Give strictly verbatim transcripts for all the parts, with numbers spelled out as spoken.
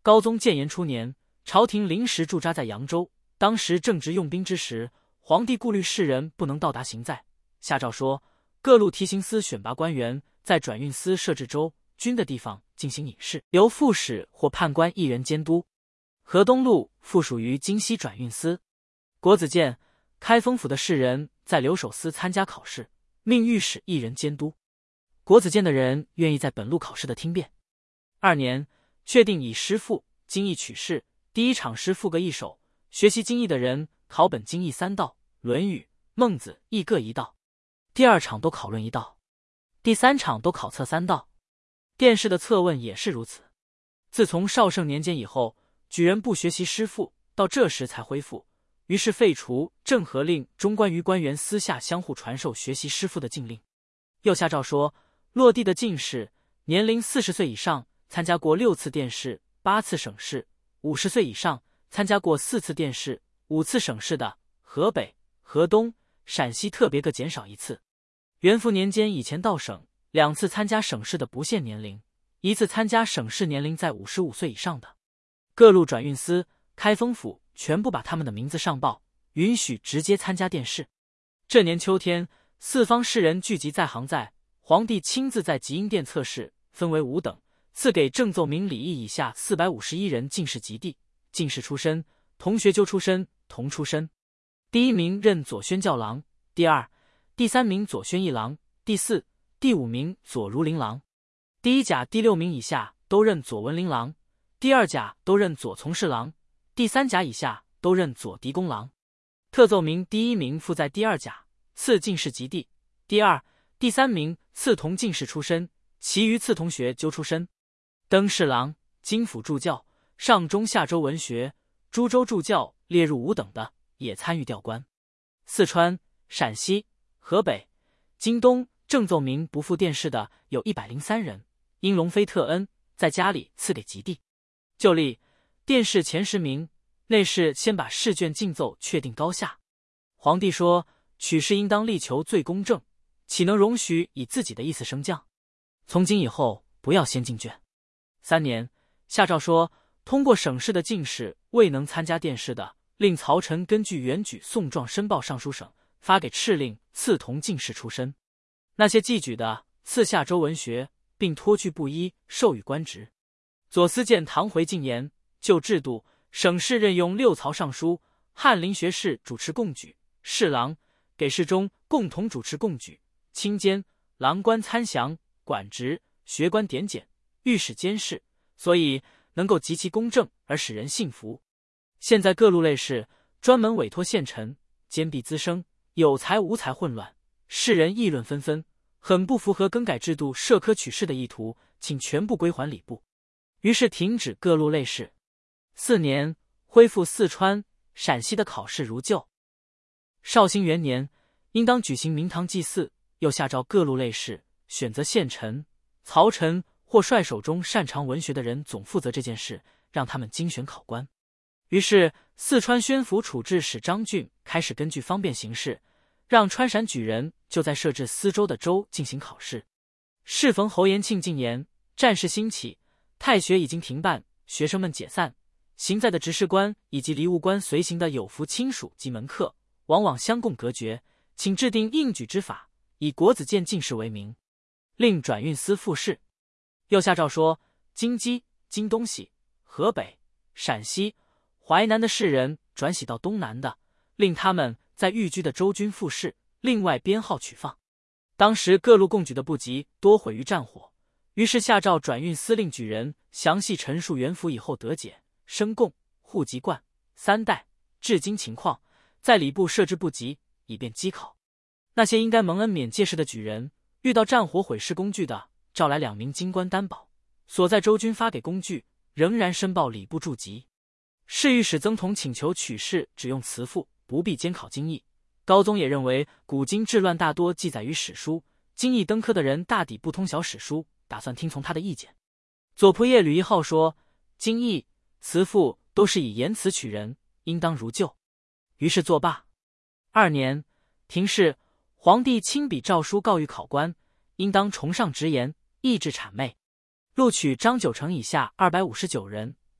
高宗建炎初年，朝廷临时驻扎在扬州，当时正值用兵之时，皇帝顾虑士人不能到达行在，下诏说各路提刑司选拔官员，在转运司设置州军的地方进行隐士，由副使或判官一人监督。河东路附属于京西转运司。国子监、开封府的士人在留守司参加考试，命御史一人监督。国子监的人愿意在本路考试的听辩。二年，确定以诗赋、经义取士，第一场诗赋各一首，学习经义的人考本经义三道，论语、孟子亦各一道。第二场都考论一道，第三场都考测三道。殿试的测问也是如此。自从绍圣年间以后，举人不学习诗赋，到这时才恢复，于是废除郑和令中关于官员私下相互传授学习诗赋的禁令。又下诏说，落地的进士，年龄四十岁以上，参加过六次殿试、八次省试；五十岁以上，参加过四次殿试、五次省试的，河北、河东、陕西特别各减少一次。元符年间以前到省两次参加省试的不限年龄，一次参加省试年龄在五十五岁以上的。各路转运司、开封府全部把他们的名字上报，允许直接参加殿试。这年秋天，四方士人聚集在行在，皇帝亲自在集英殿测试，分为五等，赐给郑奏明、李毅以下四百五十一人进士及第，进士出身、同学究出身、同出身。第一名任左宣教郎，第二、第三名左宣议郎，第四、第五名左儒琳郎。第一甲第六名以下都任左文琳郎，第二甲都任左从事郎，第三甲以下都任左狄公郎。特奏明第一名附在第二甲，赐进士及第；第二、第三名赐同进士出身，其余赐同学究出身。登侍郎、京府助教、上中下州文学、诸州助教列入五等的，也参与调官。四川、陕西、河北、京东郑奏明不赴殿试的有一百零三人，因龙飞特恩，在家里赐给及第。就例殿试前十名，内侍先把试卷竞奏确定高下。皇帝说，取士应当力求最公正，岂能容许以自己的意思升降？从今以后不要先竞卷。三年，下诏说，通过省试的进士未能参加殿试的，令曹臣根据原举送状申报尚书省，发给敕令赐同进士出身。那些记举的，赐下州文学，并托具布衣，授予官职。左司谏唐回进言，就制度，省试任用六曹尚书、翰林学士主持贡举，侍郎给事中共同主持贡举，卿监、郎官参详、管职、学官点检、御史监视，所以能够极其公正而使人信服。现在各路类士专门委托县臣，兼弊滋生，有才无才混乱，世人议论纷纷，很不符合更改制度设科取士的意图，请全部归还礼部。于是停止各路类士。四年，恢复四川、陕西的考试如旧。绍兴元年，应当举行明堂祭祀，又下诏各路类士选择县臣、曹臣或率手中擅长文学的人总负责这件事，让他们精选考官。于是四川宣抚处置使张俊开始根据方便行事，让川陕举人就在设置司州的州进行考试。适逢侯延庆进言，战事兴起，太学已经停办，学生们解散，行在的执事官以及离务官随行的有福亲属及门客，往往相共隔绝，请制定应举之法，以国子监进士为名，令转运司复试。又下诏说，京畿、京东西、河北、陕西、淮南的士人转徙到东南的，令他们在寓居的州军复试，另外编号取放。当时各路贡举的部籍多毁于战火，于是下诏转运司令举人详细陈述元符以后得解、升贡、户籍贯、三代、至今情况，在礼部设置部籍，以便稽考。那些应该蒙恩免戒事的举人，遇到战火毁失工具的，召来两名京官担保，所在州军发给工具，仍然申报礼部驻籍。侍御史曾同请求取士只用词赋，不必监考经义。高宗也认为古今治乱大多记载于史书，经义登科的人大抵不通晓史书，打算听从他的意见。左仆射吕一浩说，经义、词赋都是以言辞取人，应当如旧。于是作罢。二年，廷试，皇帝亲笔诏书告谕考官，应当崇尚直言，抑制谄媚。录取张九成以下二百五十九人，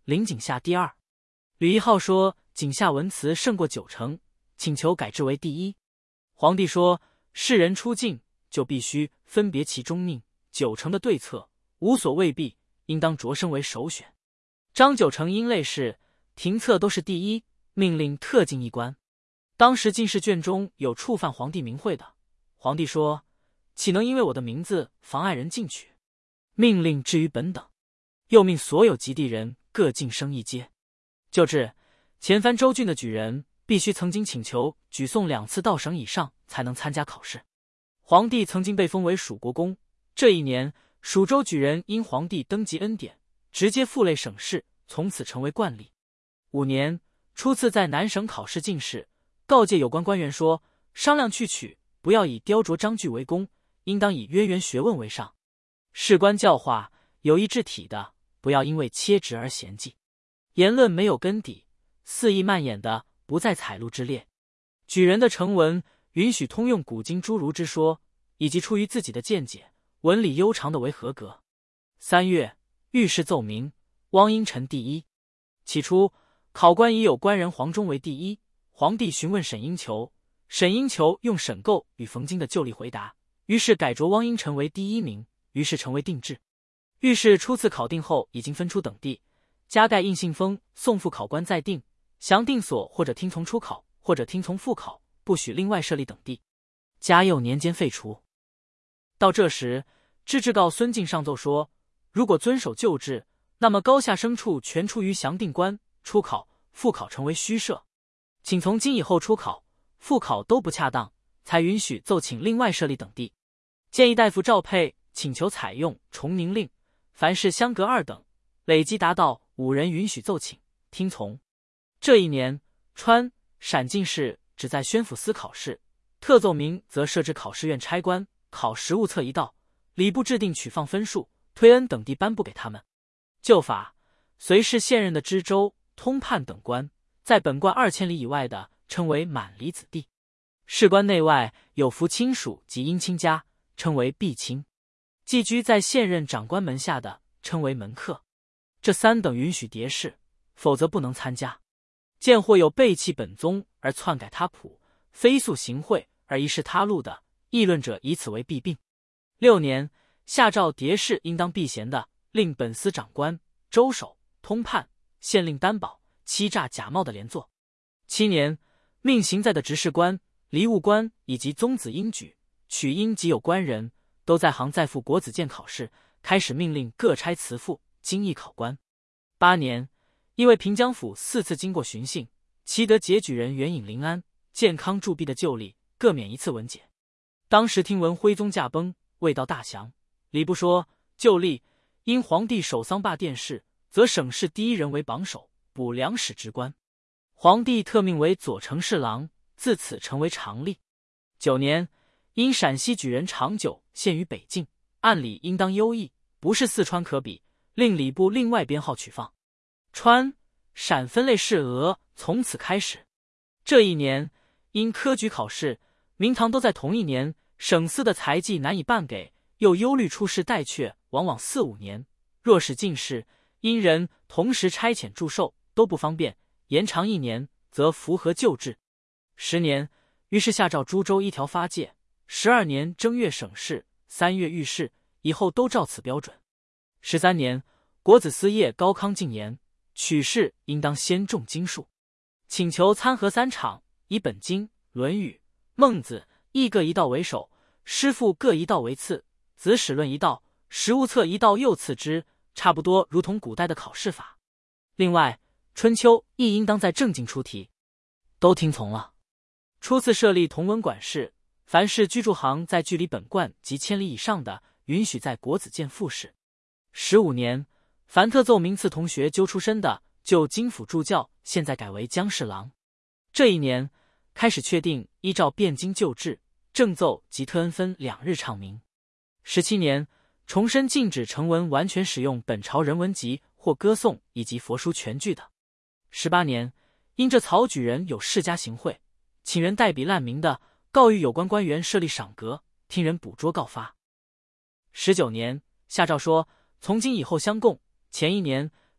领景下第二。吕一号说景下文辞胜过九成，请求改制为第一。皇帝说士人出境就必须分别其中命，九成的对策无所未必，应当擢升为首选。张九成因类事廷策都是第一，命令特进一官。当时进士卷中有触犯皇帝名讳的，皇帝说岂能因为我的名字妨碍人进取，命令置于本等。又命所有及第人各晋升一阶。就制前番州郡的举人必须曾经请求举送两次到省以上才能参加考试。皇帝曾经被封为蜀国公，这一年蜀州举人因皇帝登基恩典，直接复类省试，从此成为惯例。五年初次在南省考试进士，告诫有关官员说，商量去取，不要以雕琢章句为功，应当以渊源学问为上。士官教化有意治体的，不要因为切职而嫌忌。言论没有根底，肆意蔓延的，不在采录之列。举人的成文允许通用古今诸儒之说，以及出于自己的见解，文理悠长的为合格。三月，御史奏明，汪英臣第一。起初，考官已有官人黄忠为第一。皇帝询问沈英求，沈英求用沈构与冯京的旧例回答，于是改擢汪英臣为第一名，于是成为定制。御史初次考定后，已经分出等地，加盖印信封，送付考官再定，详定所或者听从初考，或者听从复考，不许另外设立等地。嘉佑年间废除。到这时，制制告孙敬上奏说，如果遵守旧制，那么高下生处全出于详定官，初考、复考成为虚设，请从今以后初考、复考都不恰当，才允许奏请另外设立等地。建议大夫赵佩请求采用重宁令，凡事相隔二等，累积达到五人允许奏请听从。这一年，川、陕进士只在宣抚司考试，特奏明则设置考试院差官，考实务册一道，礼部制定取放分数，推恩等地颁布给他们。旧法，随是现任的知州、通判等官，在本贯二千里以外的，称为满里子弟；士官内外有服亲属及姻亲家，称为婢亲；寄居在现任长官门下的，称为门客。这三等允许蝶士，否则不能参加。见或有背弃本宗而篡改他谱，非素行贿而一视他路的，议论者以此为弊病。六年，下诏蝶士应当避嫌的，令本司长官、州守、通判、县令担保、欺诈假冒的连坐。七年，命行在的执事官、离务官以及宗子应举、取应及有官人，都在行再赴国子监考试，开始命令各差辞赋，精益考官。八年，因为平江府四次经过巡幸，其得节举人援引临安、健康铸币的旧例，各免一次文解。当时听闻徽宗驾崩，未到大祥，礼部说旧例因皇帝守丧罢殿试，则省市第一人为榜首，补两史职官。皇帝特命为左丞侍郎，自此成为常例。九年，因陕西举人长久陷于北境，按理应当优异，不是四川可比，令礼部另外编号取放。川、陕分类试额从此开始。这一年，因科举考试，明堂都在同一年，省司的财计难以办给，又忧虑出仕待却，往往四五年。若是进士，因人同时差遣祝寿都不方便，延长一年，则符合旧制。十年，于是下诏诸州一条发界。十二年正月省试，三月御试，以后都照此标准。十三年，国子司业高康进言，取士应当先重经术，请求参合三场，以本经、论语、孟子、易各一道为首，诗赋各一道为次，子史论一道，实务册一道又次之，差不多如同古代的考试法。另外，春秋亦应当在正经出题，都听从了。初次设立同文馆事，凡是居住行在距离本贯及千里以上的，允许在国子监复试。十五年，凡特奏名次同学究出身的，就京府助教，现在改为江侍郎。这一年，开始确定依照汴京旧制，正奏及特恩分两日唱名。十七年，重申禁止成文完全使用本朝人文集或歌颂以及佛书全句的。十八年，因这曹举人有世家行贿，请人代笔烂名的，告谕有关官员设立赏格，听人捕捉告发。十九年，下诏说从今以后相供。前一年，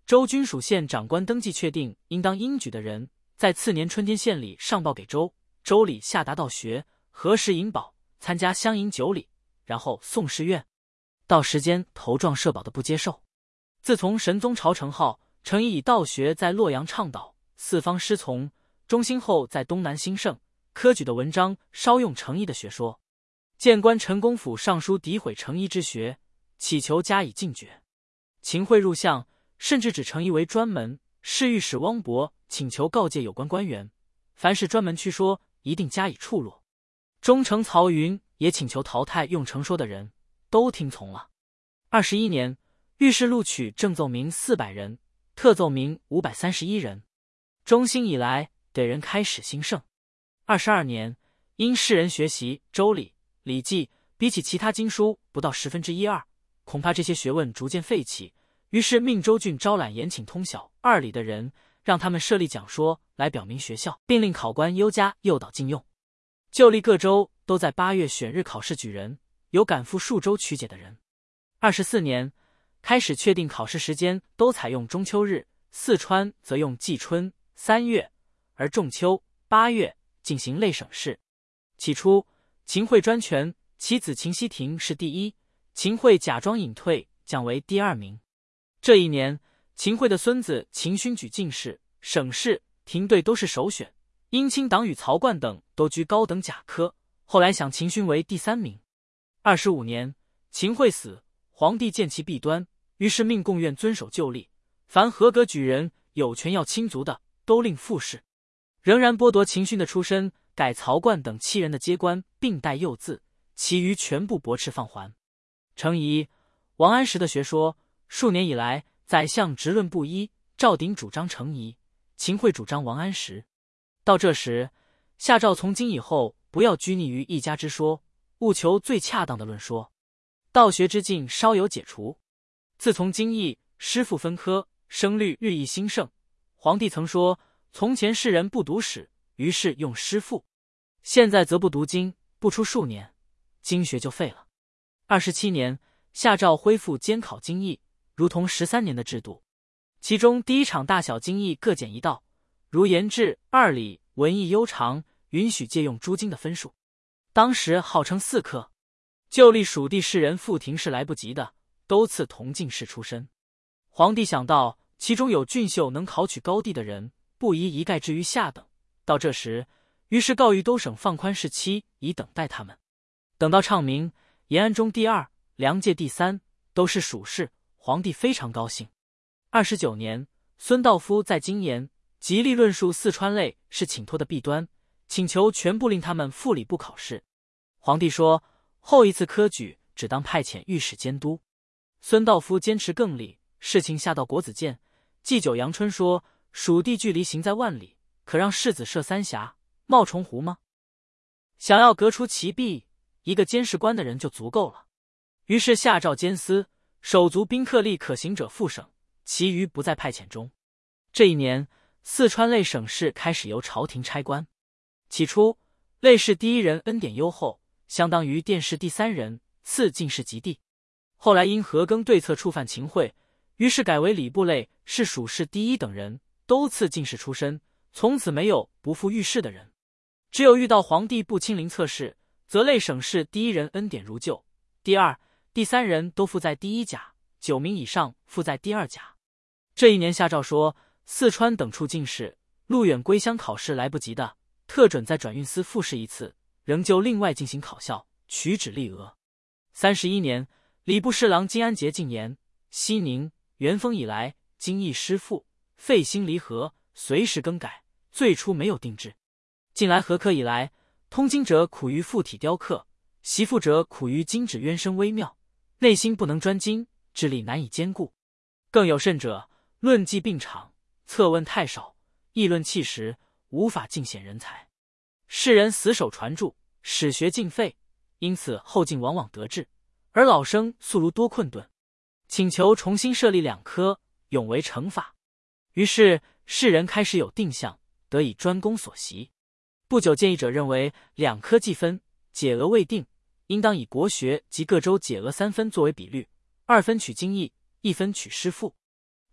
州军属县长官登记确定应当应举的人，在次年春天县里上报给州，州里下达道学，核实引保，参加乡营九礼，然后送士院。到时间头状社保的不接受。自从神宗朝承号，程颐以道学在洛阳倡导，四方师从，中兴后在东南兴盛，科举的文章稍用程颐的学说。谏官陈公甫上书诋毁程颐之学，祈求加以禁绝。秦桧入相，甚至指程颐为专门，侍御史汪博请求告诫有关官员，凡是专门曲说，一定加以处落。忠丞曹云也请求淘汰用程说的人，都听从了。二十一年，御史录取正奏民四百人，特奏民五百三十一人。中兴以来，得人开始兴盛。二十二年，因世人学习周礼、礼记，比起其他经书不到十分之一二，恐怕这些学问逐渐废弃，于是命州郡招揽严请通晓二礼的人，让他们设立讲说来表明学校，并令考官优加诱导禁用。旧历各州都在八月选日考试举人，有赶赴数州曲解的人。二十四年，开始确定考试时间都采用中秋日，四川则用季春三月，而仲秋八月进行类省试。起初，秦桧专权，其子秦希庭是第一，秦桧假装隐退，降为第二名。这一年，秦桧的孙子秦勋举进士、省试、廷对都是首选，殷清党与曹奂等都居高等甲科，后来想秦勋为第三名。二十五年，秦桧死，皇帝见其弊端，于是命贡院遵守旧例，凡合格举人有权要亲族的，都令复试。仍然剥夺秦勋的出身，改曹奂等七人的阶官，并带幼字，其余全部驳斥放还。程颐、王安石的学说，数年以来，宰相直论不一，赵鼎主张程颐，秦桧主张王安石。到这时，下诏从今以后不要拘泥于一家之说，务求最恰当的论说。道学之境稍有解除。自从经义、师傅分科，声律日益兴盛。皇帝曾说，从前世人不读史，于是用师傅；现在则不读经，不出数年，经学就废了。二十七年，下诏恢复监考经义，如同十三年的制度。其中第一场大小经义各减一道，如言志、二礼、文艺悠长，允许借用诸经的分数。当时号称四科。旧历属地士人赴廷试来不及的，都赐同进士出身。皇帝想到其中有俊秀能考取高第的人，不宜一概置于下等。到这时，于是告谕都省放宽试期，以等待他们。等到唱名，延安中第二，梁界第三，都是属士，皇帝非常高兴。二十九年，孙道夫在京言极力论述四川类是请托的弊端，请求全部令他们复礼部考试。皇帝说，后一次科举只当派遣御史监督。孙道夫坚持更例，事情下到国子监，祭酒阳春说，蜀地距离行在万里，可让世子设三峡、冒重湖吗？想要革除其弊，一个监视官的人就足够了。于是下诏监司，手足宾客力可行者复省，其余不在派遣中。这一年，四川类省试开始由朝廷差官。起初，类试第一人恩典优厚，相当于殿试第三人，次进士及第。后来因何庚对策触犯秦桧，于是改为礼部类是属士第一等人，都次进士出身，从此没有不赴御试的人。只有遇到皇帝不亲临测试，则类省试第一人恩典如旧，第二、第三人都附在第一甲，九名以上附在第二甲。这一年下诏说，四川等处进士路远归乡考试来不及的，特准在转运司复试一次，仍旧另外进行考校，取旨立额。三十一年，礼部侍郎金安节进言，熙宁、元丰以来，经义师傅废兴离合，随时更改，最初没有定制。近来和科以来，通经者苦于附体雕刻，习赋者苦于经旨渊深微妙，内心不能专精，智力难以兼顾。更有甚者，论迹并场，策问太少，议论气时，无法尽显人才。世人死守传著，史学尽废，因此后进往往得志，而老生素如多困顿，请求重新设立两科，永为惩罚。于是世人开始有定向，得以专攻所习。不久，建议者认为两科既分，解额未定，应当以国学及各州解额三分作为比率，二分取经义，一分取师傅。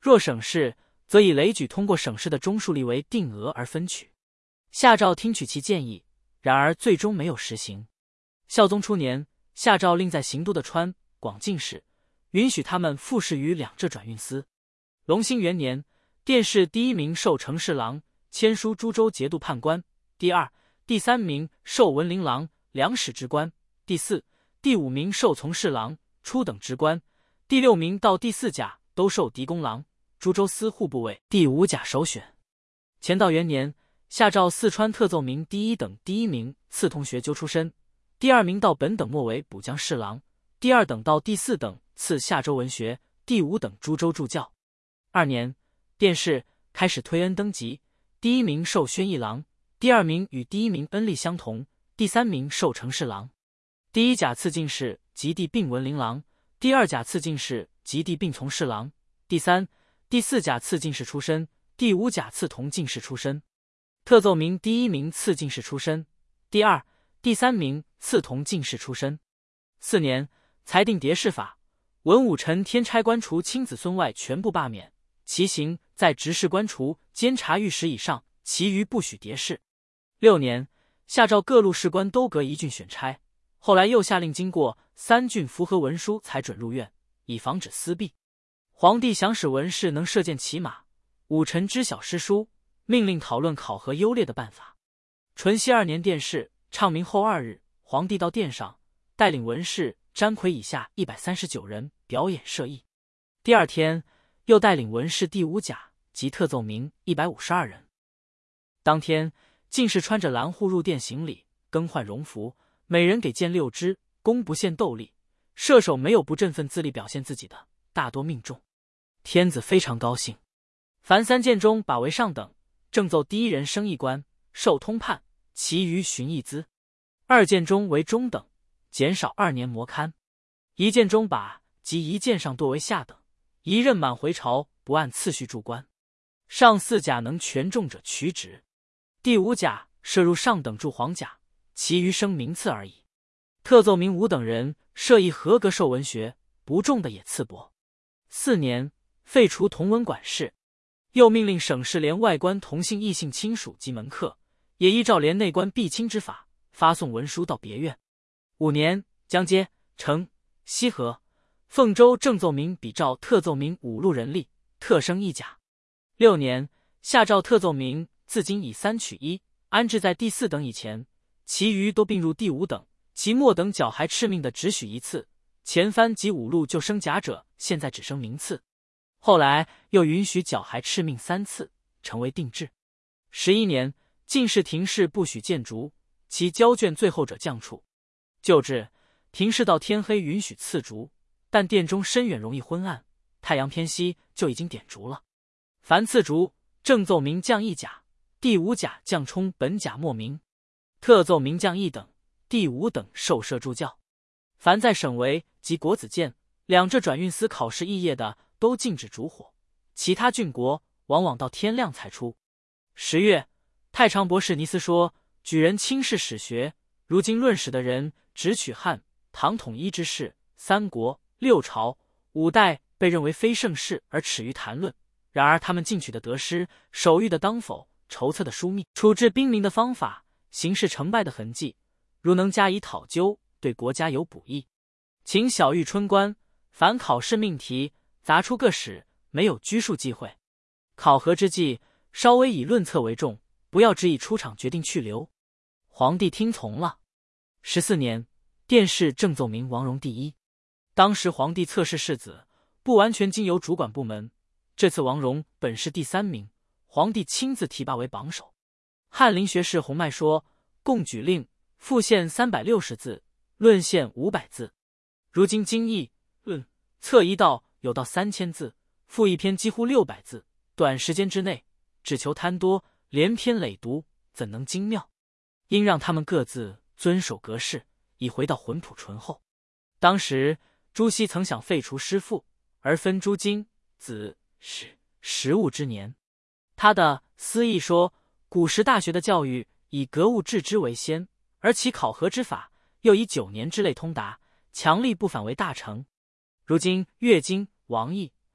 若省市，则以累举通过省市的中数例为定额而分取。夏诏听取其建议，然而最终没有实行。孝宗初年，夏诏令在行都的川、广进士，允许他们复试于两浙转运司。隆兴元年，殿试第一名授成侍郎，签书诸州节度判官；第二、第三名授文陵郎、两使之官；第四、第五名授从事郎、初等职官；第六名到第四甲都授狄公郎、诸州司户部尉；第五甲首选。乾道元年，下诏四川特奏明第一等第一名赐同学究出身，第二名到本等末为补江侍郎，第二等到第四等赐下州文学，第五等诸州助教。二年，殿试开始推恩登级，第一名授宣义郎，第二名与第一名恩力相同，第三名授成侍郎。第一甲次进士及第并文陵郎，第二甲次进士及第并从侍郎，第三、第四甲次进士出身，第五甲次同进士出身。特奏明第一名次进士出身，第二、第三名次同进士出身。四年，裁定牒士法，文武臣天差官除亲子孙外全部罢免，其刑在执事官除监察御史以上，其余不许牒士。六年，下诏各路士官都各一郡选差，后来又下令经过三郡符合文书才准入院，以防止私弊。皇帝想使文士能射箭骑马，武臣知晓诗书，命令讨论考核优劣的办法。淳熙二年殿试，唱明后二日，皇帝到殿上，带领文士詹魁以下一百三十九人表演射艺。第二天，又带领文士第五甲及特奏明一百五十二人。当天，进士穿着蓝户入殿行礼，更换荣服，每人给箭六支，弓不限斗力，射手没有不振奋自力表现自己的，大多命中。天子非常高兴。凡三箭中把为上等，正奏第一人升一官，授通判，其余寻一资；二箭中为中等，减少二年磨勘；一箭中把及一箭上多为下等，一任满回朝，不按次序驻官。上四甲能全中者取职，第五甲射入上等驻黄甲，其余升名次而已。特奏明五等人射艺合格授文学，不中的也赐帛。四年，废除同文管事，又命令省市连外官同姓异姓亲属及门客，也依照连内官必亲之法，发送文书到别院。五年，江街、成、西河、凤州正奏明比照特奏明五路人力，特升一甲。六年，下诏特奏明自今以三取一，安置在第四等以前，其余都并入第五等，其末等缴还敕命的只许一次。前番及五路就升甲者，现在只升名次。后来又允许缴还敕命三次，成为定制。十一年，进士廷试不许见竹，其交卷最后者降处。旧制，廷试到天黑允许刺竹，但殿中深远容易昏暗，太阳偏西就已经点烛了。凡刺竹，正奏明降一甲，第五甲降充本甲末名，特奏明降一等，第五等授射助教。凡在省围及国子监两浙转运司考试肄业的，都禁止烛火，其他郡国往往到天亮才出。十月，太常博士尼斯说，举人轻视史学，如今论史的人只取汉、唐统一之事，三国、六朝、五代被认为非盛世而耻于谈论。然而他们进取的得失，手谕的当否，筹策的枢密，处置兵民的方法，行事成败的痕迹，如能加以讨究，对国家有补益。请小谕春官，凡考试命题，杂出各史，没有拘束忌讳。考核之际，稍微以论策为重，不要只以出场决定去留。皇帝听从了。十四年，殿试正奏明王戎第一。当时皇帝测试士子，不完全经由主管部门。这次王戎本是第三名，皇帝亲自提拔为榜首。翰林学士洪迈说，共举令复宪三百六十字，论宪五百字。如今经义、论、策一道有到三千字，复一篇几乎六百字，短时间之内，只求贪多，连篇累读，怎能精妙？应让他们各自遵守格式，以回到浑朴醇厚。当时朱熹曾想废除师父，而分诸经、子、史、实务之年。他的思议说，古时大学的教育以格物致知为先，而其考核之法又以九年之内通达，强力不反为大成。如今乐经、王逸、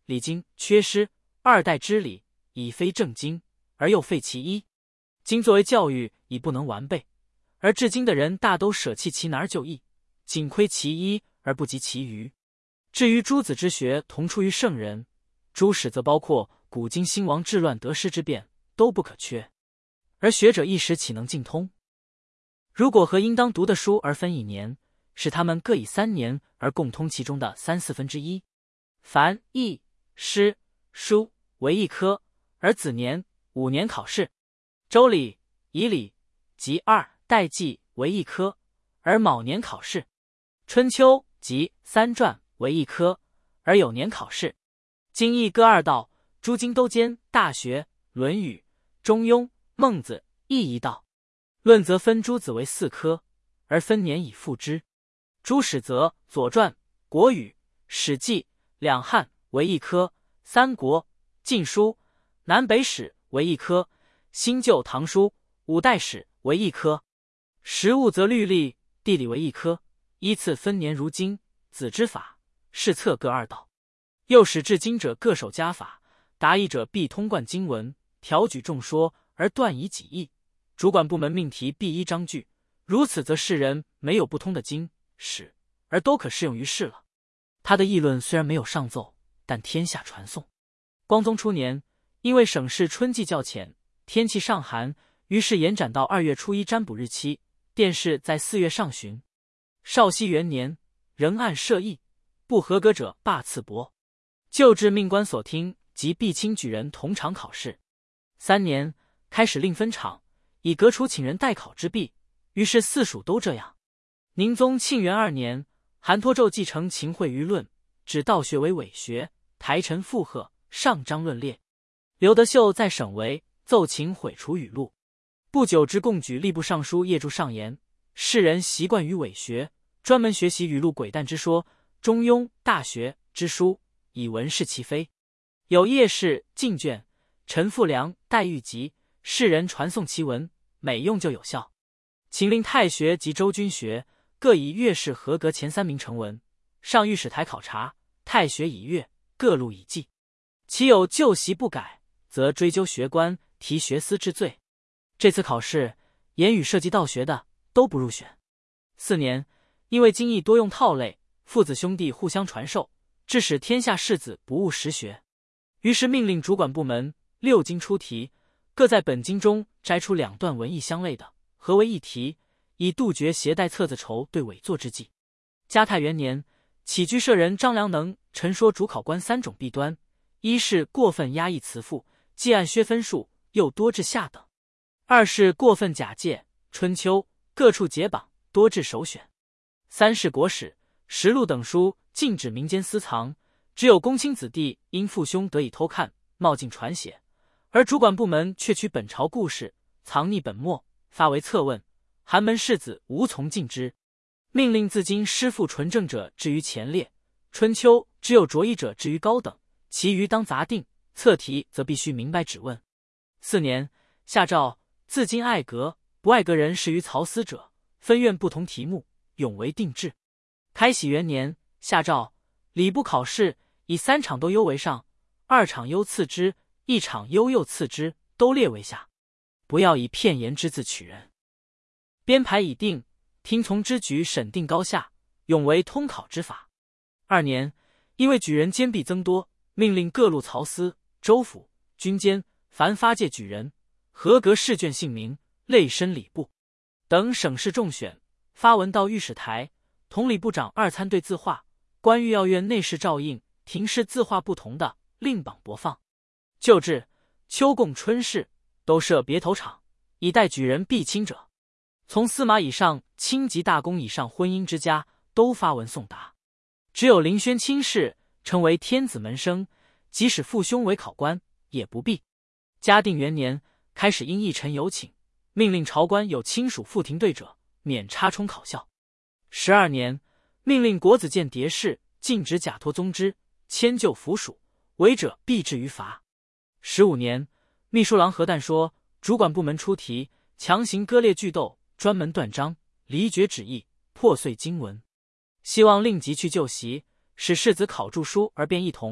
礼经缺失，二代之礼已非正经，而又废其一。今作为教育已不能完备，而至今的人大都舍弃其难而就义，仅亏其一而不及其余。至于诸子之学同出于圣人，诸史则包括古今兴亡治乱得失之变，都不可缺。而学者一时岂能尽通？如果和应当读的书而分一年，使他们各以三年而共通其中的三四分之一。凡易、诗、书为一科，而子年、五年考试；周礼、仪礼及二代纪为一科，而卯年考试；春秋及三传为一科，而酉年考试。经义各二道，诸经都兼大学、论语、中庸、孟子、易一道。论则分诸子为四科，而分年以复之。诸史则左传、国语、史记、两汉为一科，三国、晋书、南北史为一科，新旧唐书、五代史为一科。实务则律历、地理为一科，依次分年如经、子之法、试策各二道。又使至今者各守家法，达意者必通贯经文，调举众说而断以己意。主管部门命题必依章句，如此则世人没有不通的经史，而都可适用于世了。他的议论虽然没有上奏，但天下传颂。光宗初年，因为省市春季较浅，天气尚寒，于是延展到二月初一占卜日期，殿试在四月上旬。绍熙元年，仍按设议，不合格者罢赐帛。旧制命官所听及必亲举人同场考试。三年，开始另分场，以革除请人代考之弊，于是四属都这样。宁宗庆元二年，韩托胄继承秦桧舆论，指道学为伪学，台臣附和，上章论列。刘德秀在省为奏秦桧除语录。不久之共举吏部尚书叶柱上言，世人习惯于伪学，专门学习语录诡诞之说，中庸、大学之书，以文饰其非。有叶氏、进卷、陈复良、戴玉集，世人传颂其文，每用就有效。秦令太学及周君学各以阅士合格前三名成文，上御史台考察，太学以阅，各录以记。其有旧习不改，则追究学官，提学思之罪。这次考试，言语涉及道学的都不入选。四年，因为经义多用套类，父子兄弟互相传授，致使天下士子不务实学。于是命令主管部门六经出题，各在本经中摘出两段文意相类的，合为一题，以杜绝携带册子筹对伪作之计。嘉泰元年，起居舍人张良能陈说主考官三种弊端：一是过分压抑辞赋，既按削分数，又多至下等；二是过分假借春秋各处解榜，多至首选；三是国史、实录等书禁止民间私藏，只有公卿子弟因父兄得以偷看，冒进传写，而主管部门却取本朝故事，藏匿本末，发为策问，寒门士子无从进之。命令自今师傅纯正者置于前列，春秋只有着意者置于高等，其余当杂定，测题则必须明白只问。四年，下诏自今爱阁，不爱阁人适于曹司者，分院不同题目，永为定制。开禧元年，下诏礼部考试以三场都优为上，二场优次之，一场优又次之，都列为下。不要以片言之字取人。编排已定，听从之举审定高下，永为通考之法。二年，因为举人兼弊增多，命令各路曹司、州府、军监凡发借举人，合格试卷姓名，类申礼部。等省市中选，发文到御史台，同礼部长二参对字画，官御要院内侍照应，廷试字画不同的，另榜播放。旧制秋贡春试都设别头场，以待举人必亲者。从司马以上卿及大公以上婚姻之家，都发文送达。只有林轩亲事，称为天子门生，即使父兄为考官，也不必。嘉定元年，开始因议臣有请，命令朝官有亲属附廷对者，免插充考校。十二年，命令国子监蝶士禁止假托宗之，迁就府属，违者必治于罚。十五年，秘书郎何旦说，主管部门出题，强行割裂句斗，专门断章，离绝旨意，破碎经文，希望令即去旧习，使士子考著书而变异同，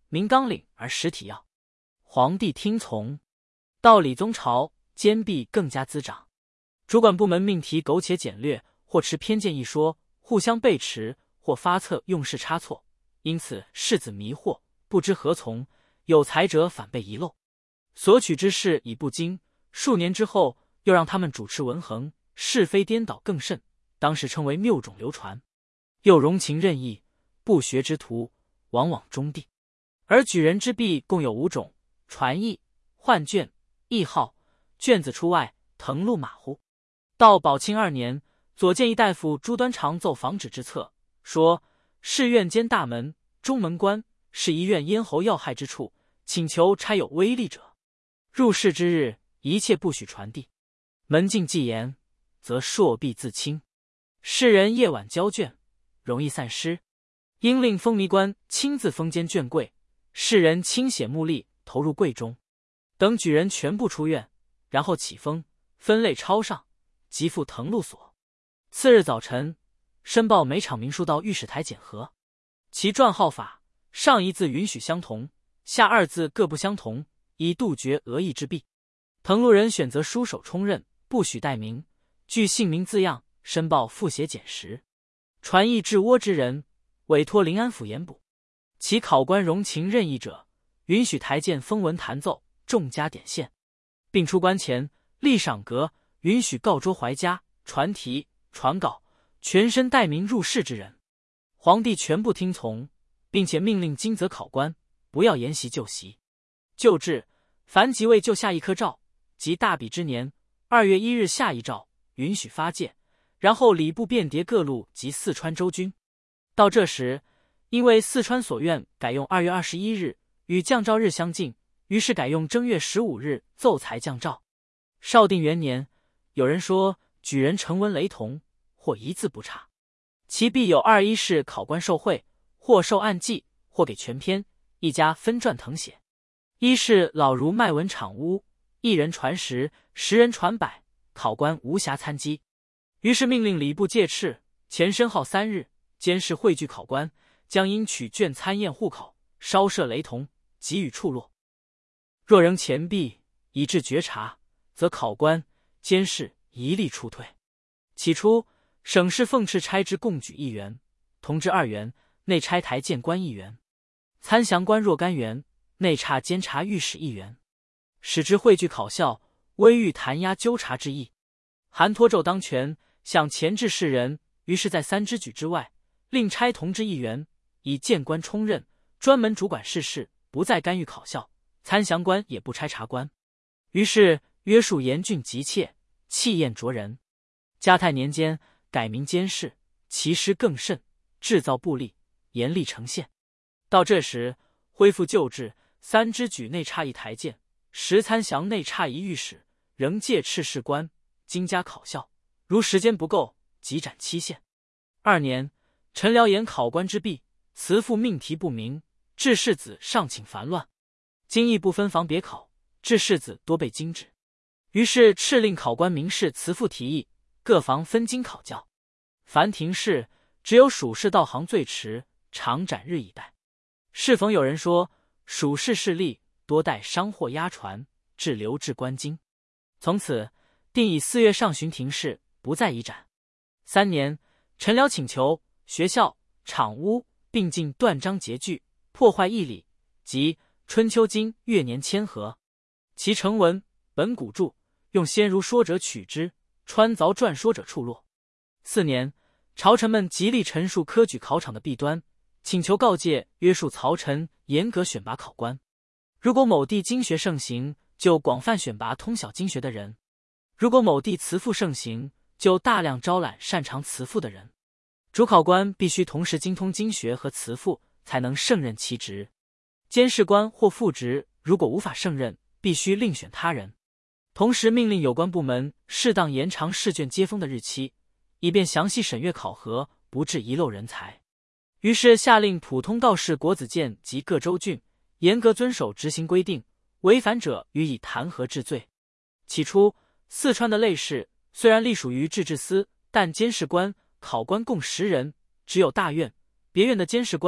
明纲领而实体要。皇帝听从。到理宗朝，奸弊更加滋长，主管部门命题苟且简略，或持偏见一说，互相背驰，或发策用事差错，因此士子迷惑，不知何从，有才者反被遗漏。所取之事已不精，数年之后又让他们主持文衡，是非颠倒更甚，当时称为谬种流传。又容情任意，不学之徒往往中地。而举人之弊共有五种：传译、换卷、谥号、卷子出外、誊录马虎。到宝庆二年，左谏议大夫朱端常奏防止之策，说士院兼大门、中门官是一院咽喉要害之处，请求差有威力者，入室之日，一切不许传递。门禁既严，则朔必自清。士人夜晚交卷，容易散失，应令封迷官亲自封监卷柜，士人亲写目力投入柜中，等举人全部出院，然后起封，分类抄上，即付誊录所。次日早晨，申报每场民书到御史台检核，其篆号法上一字允许相同，下二字各不相同，以杜绝讹议之弊。誊录人选择书手充任，不许带名，据姓名字样申报复写检实。传译治倭之人，委托临安府严补。其考官容情任意者，允许台谏封文弹奏，重加点线，并出关前立赏格，允许告桌怀家、传题、传稿，全身带名入室之人。皇帝全部听从，并且命令金泽考官不要沿袭旧习。旧制，凡即位就下一科诏，即大比之年二月一日下一诏，允许发戒，然后礼部遍迭各路及四川州军。到这时，因为四川所愿改用二月二十一日与降诏日相近，于是改用正月十五日奏才降诏。绍定元年，有人说举人成文雷同，或一字不差，其必有二一事考官受贿，或受案记，或给全篇，一家分撰誊写。一是老如卖文场屋，一人传十，十人传百，考官无暇参稽。于是命令礼部戒斥，前申号三日，监视汇聚考官，将应取卷参验户口，稍涉雷同，给予处落。若仍前弊，以致觉察，则考官、监视一律出退。起初，省市奉敕差之共举一元，同知二元，内差台谏官一元；参详官若干元，内差监察御史一元。使之汇聚考校，微欲弹压纠察之意。韩托胄当权，想钳制士人，于是在三之举之外，另差同知一员，以谏官充任，专门主管事事，不再干预考校。参详官也不差察官。于是约束严峻急切，气焰灼人。嘉泰年间改名监视，其实更甚，制造不利，严厉惩县。到这时恢复旧制，三之举内差一台谏，十参详内差一御史，仍戒斥士官，经加考校，如时间不够，即斩期限。二年，陈辽言考官之弊，辞赋命题不明，致士子上请烦乱。经议不分房别考，致士子多被经止。于是敕令考官明示辞赋题议，各房分经考教。凡庭试，只有属士到行最迟，常斩日以待。适逢有人说，属士势力多带商货押船，致流至官京。从此定以四月上旬庭试，不再移斩。三年，陈辽请求学校、场屋并进断章截句，破坏义理，即春秋经月年签合，其成文本古著，用先儒说者取之，穿凿传说者处落。四年，朝臣们极力陈述科举考场的弊端，请求告诫约束曹臣，严格选拔考官。如果某地经学盛行，就广泛选拔通晓经学的人；如果某地辞赋盛行，就大量招揽擅长辞赋的人。主考官必须同时精通经学和辞赋，才能胜任其职。监视官或副职如果无法胜任，必须另选他人。同时命令有关部门适当延长试卷接封的日期，以便详细审阅考核，不致遗漏人才。于是下令普通道士国子监及各州郡严格遵守执行规定，违反者予以弹劾治罪。起初，四川的类试虽然隶属于制治司，但监视官、考官共十人，只有大院、别院的监视官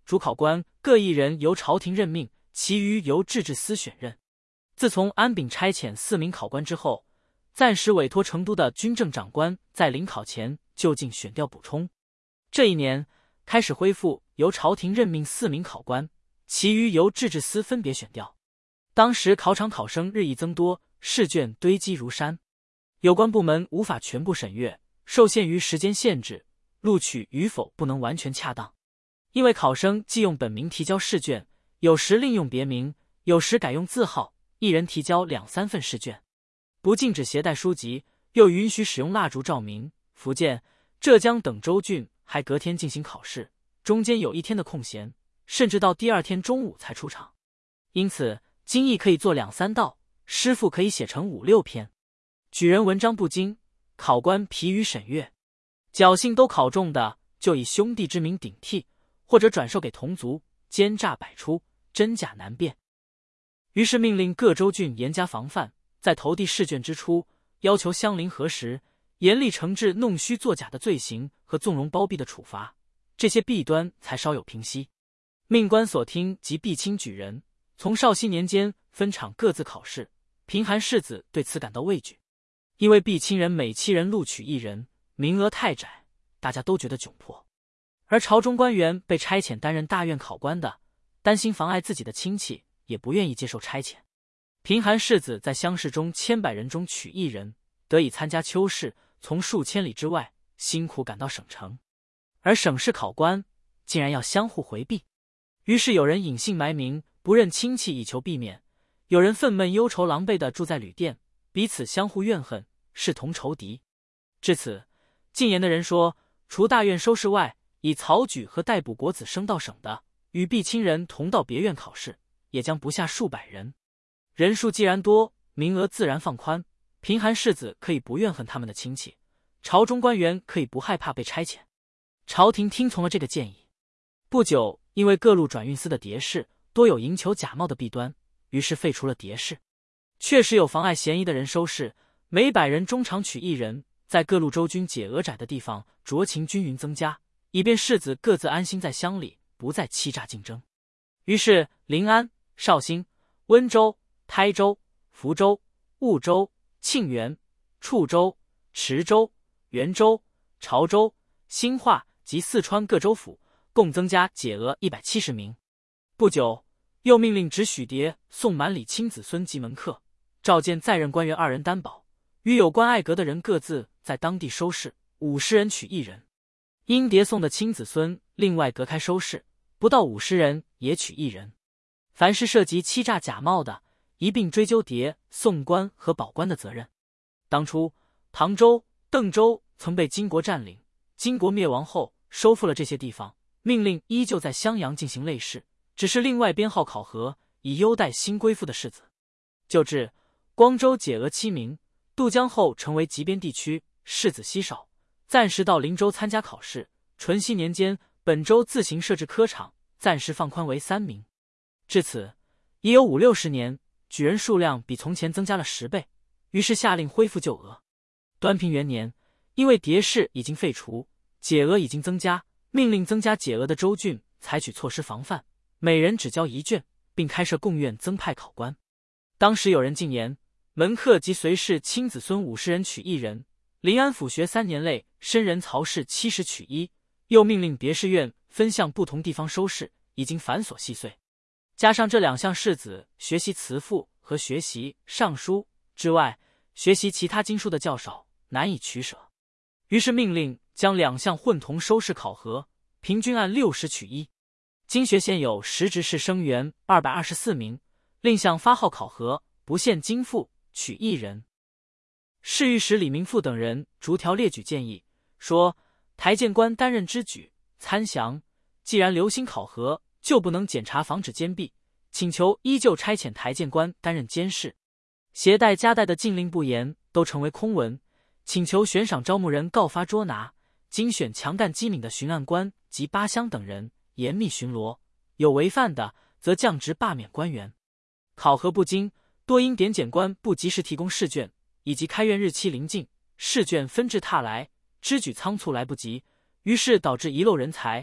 主考官各一人由朝廷任命，其余由制置司选任。自从安秉差遣四名考官之后，暂时委托成都的军政长官在临考前就近选调补充。这一年开始恢复由朝廷任命四名考官，其余由制置司分别选调。当时考场考生日益增多，试卷堆积如山，有关部门无法全部审阅，受限于时间限制，录取与否不能完全恰当。因为考生既用本名提交试卷，有时另用别名，有时改用字号，一人提交两三份试卷。不禁止携带书籍，又允许使用蜡烛照明。福建、浙江等州郡还隔天进行考试，中间有一天的空闲，甚至到第二天中午才出场。因此经义可以做两三道，诗赋可以写成五六篇。举人文章不精，考官疲于审阅，侥幸都考中的，就以兄弟之名顶替，或者转授给同族，奸诈百出，真假难辨。于是命令各州郡严加防范，在投递试卷之初，要求相邻核实，严厉惩治弄虚作假的罪行和纵容包庇的处罚，这些弊端才稍有平息。命官所听即避亲举人，从绍熙年间分场各自考试，贫寒士子对此感到畏惧，因为避亲人每七人录取一人，名额太窄，大家都觉得窘迫。而朝中官员被差遣担任大院考官的，担心妨碍自己的亲戚，也不愿意接受差遣。贫寒士子在乡试中千百人中取一人，得以参加秋试，从数千里之外辛苦赶到省城，而省试考官竟然要相互回避。于是有人隐姓埋名，不认亲戚以求避免；有人愤懑忧愁狼狈地住在旅店，彼此相互怨恨，视同仇敌。至此，进言的人说，除大院收试外，以曹举和逮捕国子升到省的，与避亲人同到别院考试，也将不下数百人。人数既然多，名额自然放宽，贫寒士子可以不怨恨他们的亲戚，朝中官员可以不害怕被差遣。朝廷听从了这个建议。不久，因为各路转运司的牒试多有赢球假冒的弊端，于是废除了牒试。确实有妨碍嫌疑的人收试，每百人中常取一人，在各路州军解额窄的地方酌情均匀增加，以便士子各自安心在乡里，不再欺诈竞争。于是临安、绍兴、温州、台州、福州、婺州、庆元、处州、池州、元州、潮州、兴化及四川各州府共增加解额一百七十名。不久，又命令指许牒、宋满礼亲子孙及门客，召见在任官员二人担保，与有关爱格的人各自在当地收试，五十人取一人。因牒送的亲子孙另外隔开收试，不到五十人也取一人。凡是涉及欺诈假冒的，一并追究牒、送官和保官的责任。当初唐州、邓州曾被金国占领，金国灭亡后收复了这些地方，命令依旧在襄阳进行类试，只是另外编号考核，以优待新归附的士子。就至光州解额七名，渡江后成为极边地区，士子稀少，暂时到灵州参加考试。淳熙年间，本州自行设置科场，暂时放宽为三名。至此已有五六十年，举人数量比从前增加了十倍，于是下令恢复旧额。端平元年，因为牒试已经废除，解额已经增加，命令增加解额的州郡采取措施防范，每人只交一卷，并开设贡院增派考官。当时有人进言，门客及随侍亲子孙五十人取一人，临安府学三年类申人曹氏七十取一，又命令别试院分向不同地方收试，已经繁琐细碎。加上这两项士子学习辞赋和学习尚书之外，学习其他经书的较少，难以取舍。于是命令将两项混同收试考核，平均按六十取一。经学现有实职士生员二百二十四名，另向发号考核，不限经赋，取一人。侍御史李明富等人逐条列举建议，说台谏官担任知举、参详，既然留心考核，就不能检查防止奸弊，请求依旧差遣台谏官担任监事。携带夹带的禁令不严都成为空文，请求悬赏招募人告发捉拿，精选强干机敏的巡案官及八乡等人，严密巡逻，有违犯的则降职罢免官员。考核不精，多因点检官不及时提供试卷，以及开院日期临近，试卷纷至沓来，知举仓促来不及，于是导致遗漏人才，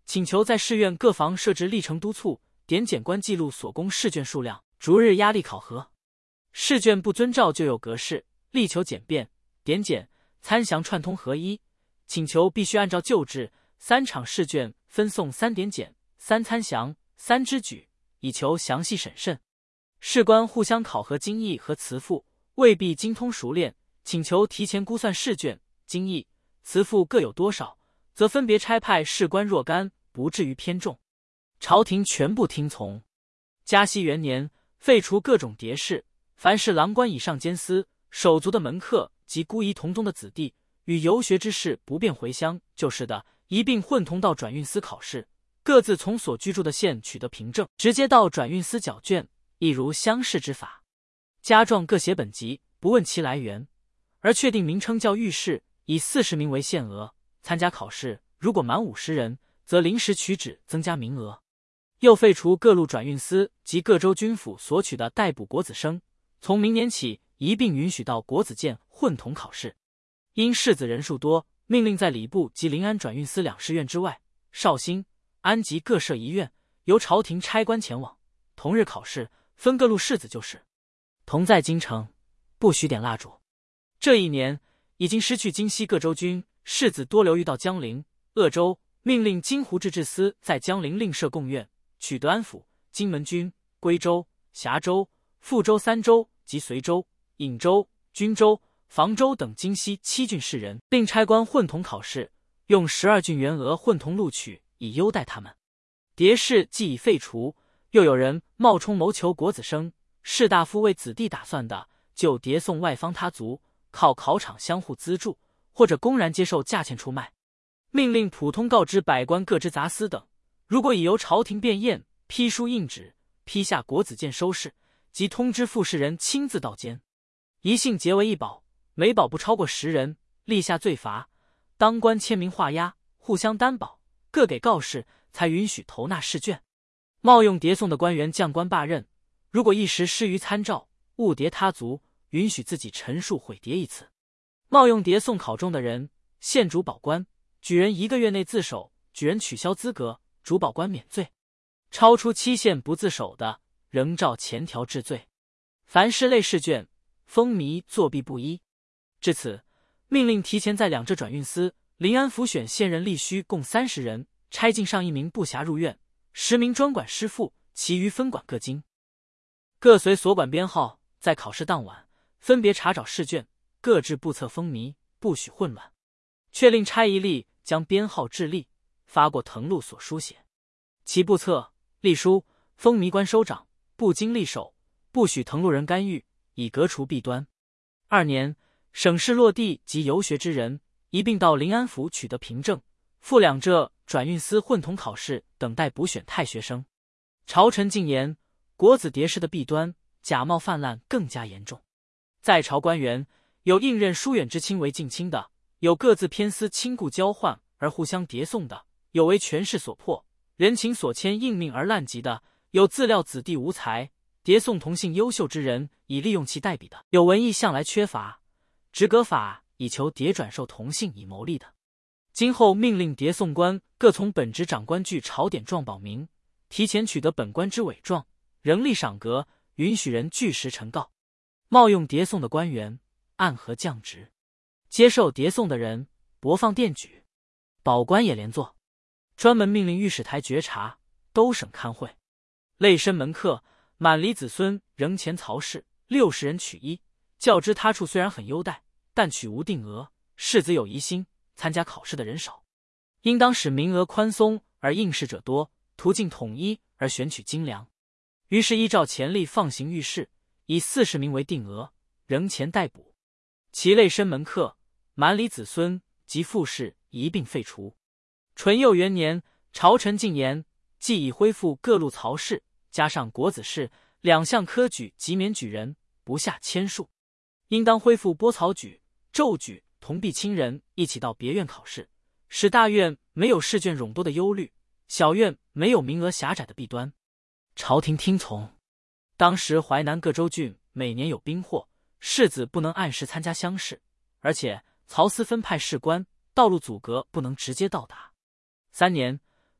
请求在试院各房设置历程督促，点检官记录所供试卷数量，逐日压力考核。试卷不遵照就有格式，力求简便、点检、参详串通合一。请求必须按照旧制，三场试卷分送三点检、三参详、三知举，以求详细审慎。试官互相考核经义和词赋，未必精通熟练，请求提前估算试卷、经义、词赋各有多少，则分别差派试官若干，不至于偏重。朝廷全部听从。嘉熙元年，废除各种蝶式，凡是郎官以上监司、手足的门客及孤仪同宗的子弟，与游学之士不便回乡就是的，一并混同到转运司考试，各自从所居住的县取得凭证，直接到转运司缴卷，亦如乡试之法。家状各写本籍，不问其来源，而确定名称叫御史，以四十名为限额。参加考试如果满五十人，则临时取旨增加名额。又废除各路转运司及各州军府所取的逮捕国子生，从明年起一并允许到国子监混同考试。因士子人数多，命令在礼部及临安转运司两试院之外，绍兴、安吉各设一院，由朝廷差官前往，同日考试，分各路士子就是。同在京城，不许点蜡烛。这一年已经失去京西各州军，士子多流寓到江陵、鄂州，命令京湖制置司在江陵另设贡院，取得安府、荆门军、归州、峡州、富州三州及随州、颍州、均州、房州等京西七郡士人，并差官混同考试，用十二郡员额混同录取，以优待他们。蝶式既已废除，又有人冒充谋求国子生、士大夫为子弟打算的，就蝶送外方他族，靠考场相互资助，或者公然接受价钱出卖。命令普通告知百官各支杂司等，如果已由朝廷便验，批书印旨，批下国子监收视，即通知复试人亲自到监。一姓结为一保，每保不超过十人，立下罪罚，当官签名画押，互相担保，各给告示，才允许投纳试卷。冒用牒送的官员将官罢任，如果一时失于参照，误牒他族，允许自己陈述毁牒一次。冒用牒送考中的人，限主保官，举人一个月内自首，举人取消资格，主保官免罪。超出期限不自首的，仍照前条治罪。凡是类试卷、风靡作弊不一。至此，命令提前在两浙转运司、临安府选县任吏须共三十人，差进上一名部辖入院，十名专管师傅，其余分管各京。各随所管编号，在考试当晚分别查找试卷，各置部册风靡，不许混乱。却令差一吏将编号制例，发过誊录所书写。其部册、隶书、风靡官收掌，不经吏手，不许誊录人干预，以革除弊端。二年，省市落地及游学之人，一并到临安府取得凭证，赴两浙转运司混同考试，等待补选太学生。朝臣进言，国子牒式的弊端、假冒泛滥更加严重。在朝官员，有应任疏远之亲为近亲的，有各自偏私亲故交换而互相牒送的，有为权势所迫、人情所牵应命而滥疾的，有自料子弟无才，牒送同性优秀之人以利用其代笔的，有文艺向来缺乏，职革法以求牒转授同性以谋利的。今后命令牒送官各从本职长官据朝典状保明，提前取得本官之伪状，仍立赏格，允许人据实陈告。冒用牒送的官员，按核降职；接受牒送的人，驳放电举。保官也连坐，专门命令御史台觉察，都省看会。类申门客满离子孙仍前曹氏六十人取一，较之他处虽然很优待，但取无定额，士子有疑心，参加考试的人少，应当使名额宽松而应试者多，途径统一而选取精良。于是依照前例放行御试，以四十名为定额，仍前待补。其类申门客、满离子孙及复试一并废除。淳佑元年，朝臣进言，既已恢复各路曹氏，加上国子试两项科举及免举人，不下千数。应当恢复拨曹举、骤举同避亲人一起到别院考试，使大院没有试卷冗多的忧虑，小院没有名额狭窄的弊端。朝廷听从。当时淮南各州郡每年有兵祸，士子不能按时参加乡试，而且曹司分派士官，道路阻隔不能直接到达。三年，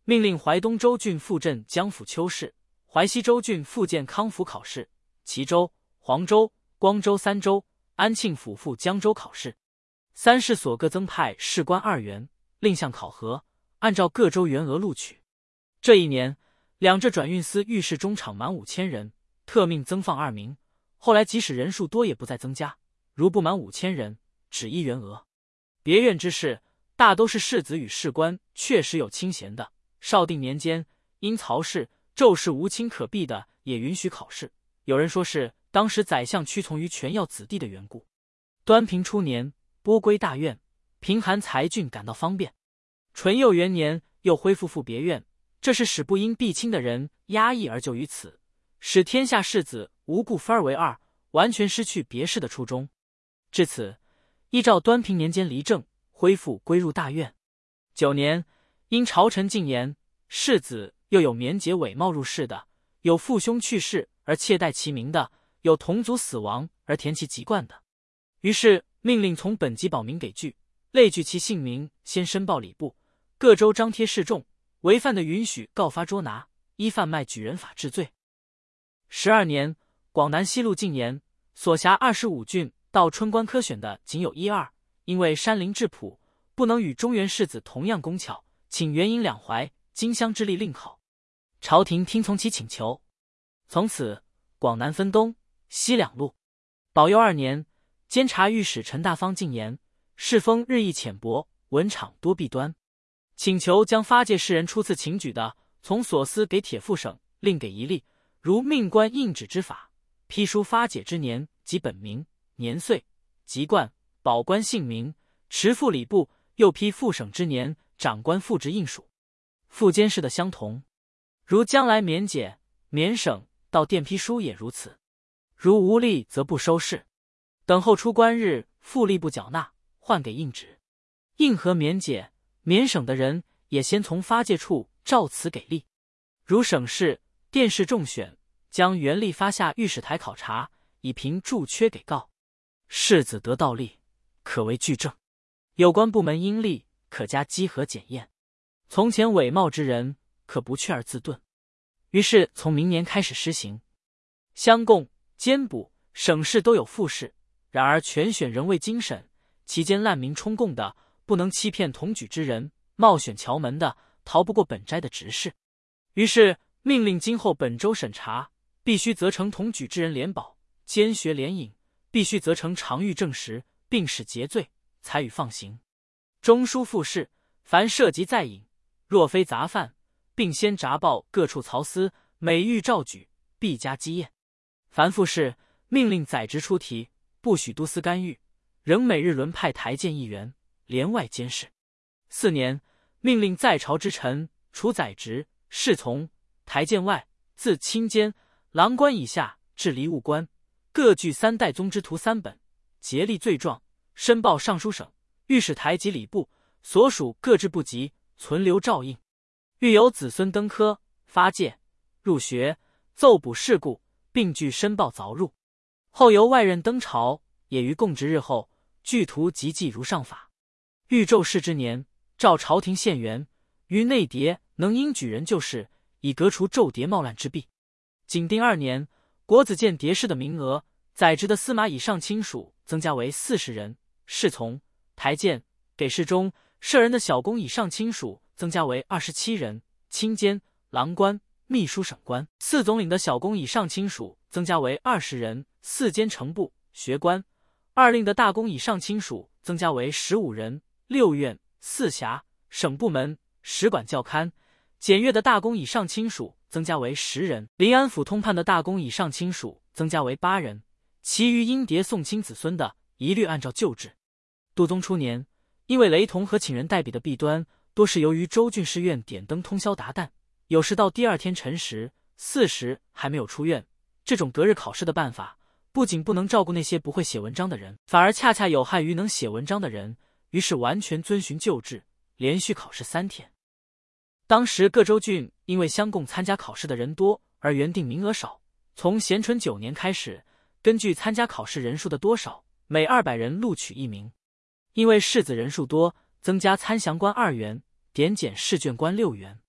命令淮东州郡复镇江府丘试，淮西州郡复建康府考试，齐州、黄州、光州三州、安庆府复江州考试。三市所各增派士官二员，另项考核，按照各州员额录取。这一年，两浙转运司御史中场满五千人，特命增放二名。后来即使人数多也不再增加，如不满五千人，只一员额。别院之事，大都是士子与士官确实有清闲的。绍定年间，因曹氏、周氏无亲可避的，也允许考试。有人说是当时宰相屈从于权要子弟的缘故。端平初年，拨归大院，平韩才俊感到方便。淳佑元年，又恢复复别院，这是使不因避亲的人压抑而就于此，使天下士子无故分而为二，完全失去别氏的初衷。至此，依照端平年间离政，恢复归入大院。九年，因朝臣进言，士子又有免解伪冒入仕的，有父兄去世而窃代其名的，有同族死亡而填其籍贯的。于是命令从本籍保名给据，类据其姓名，先申报礼部，各州张贴示众，违犯的允许告发捉拿，依贩卖举人法治罪。十二年，广南西路进言，所辖二十五郡到春官科选的仅有一二，因为山林质朴，不能与中原士子同样工巧，请援引两淮、荆襄之力另考。朝廷听从其请求。从此，广南分东西两路。保佑二年，监察御史陈大方进言，世风日益浅薄，文场多弊端，请求将发界士人初次请举的，从所司给铁副省，另给一例，如命官印旨之法，批书发解之年及本名、年岁、籍贯、保官姓名，持付礼部，又批副省之年，长官复职印属。副监事的相同。如将来免解、免省，到电批书也如此。如无力，则不收事。等候出关日，复吏部缴纳，换给印旨。印和免解、免省的人，也先从发界处照此给力。如省试、殿试中选，将原吏发下御史台考察，以凭注缺给告。士子得道例，可为据证。有关部门应例，可加稽核检验。从前伪冒之人，可不去而自顿。于是从明年开始施行。乡贡、监补、省试都有复试，然而全选仍未经审，其间滥民充贡的，不能欺骗同举之人，冒选侨门的，逃不过本斋的执事。于是命令今后本州审查，必须责成同举之人联保，监学联引，必须责成常狱证实，并使结罪，才予放行。中书复试，凡涉及再引，若非杂犯，并先札报各处曹司，每遇召举，必加稽验。凡复试，命令宰执出题，不许都司干预，仍每日轮派台谏议员，连外监视。四年，命令在朝之臣，除宰执、侍从、台谏外，自清监、郎官以下至离务官，各据三代宗之图三本，竭力罪状，申报尚书省、御史台及礼部，所属各制部籍，存留照应。欲有子孙登科、发界、入学、奏补事故，并据申报凿入。后由外任登朝，也于供职日后，具图及记如上法。欲骤事之年，召朝廷县员，于内迭能应举人就事，以革除骤迭冒乱之弊。景定二年，国子监迭士的名额，宰执的司马以上亲属增加为四十人，侍从、台谏、给事中、舍人的小公以上亲属增加为二十七人，清监、郎官、秘书省官、四总领的小公以上亲属增加为二十人，四监丞部、学官、二令的大公以上亲属增加为十五人，六院、四辖、省部门、使馆校勘、检阅的大公以上亲属增加为十人，临安府通判的大公以上亲属增加为八人，其余因迭送亲子孙的，一律按照旧制。度宗初年，因为雷同和请人代笔的弊端，多是由于州郡试院点灯通宵达旦，有时到第二天辰时、巳时还没有出院。这种隔日考试的办法，不仅不能照顾那些不会写文章的人，反而恰恰有害于能写文章的人，于是完全遵循旧制，连续考试三天。当时各州郡因为乡贡参加考试的人多，而原定名额少，从咸淳九年开始，根据参加考试人数的多少，每二百人录取一名。因为士子人数多，增加参详官二员，点检试卷官六员。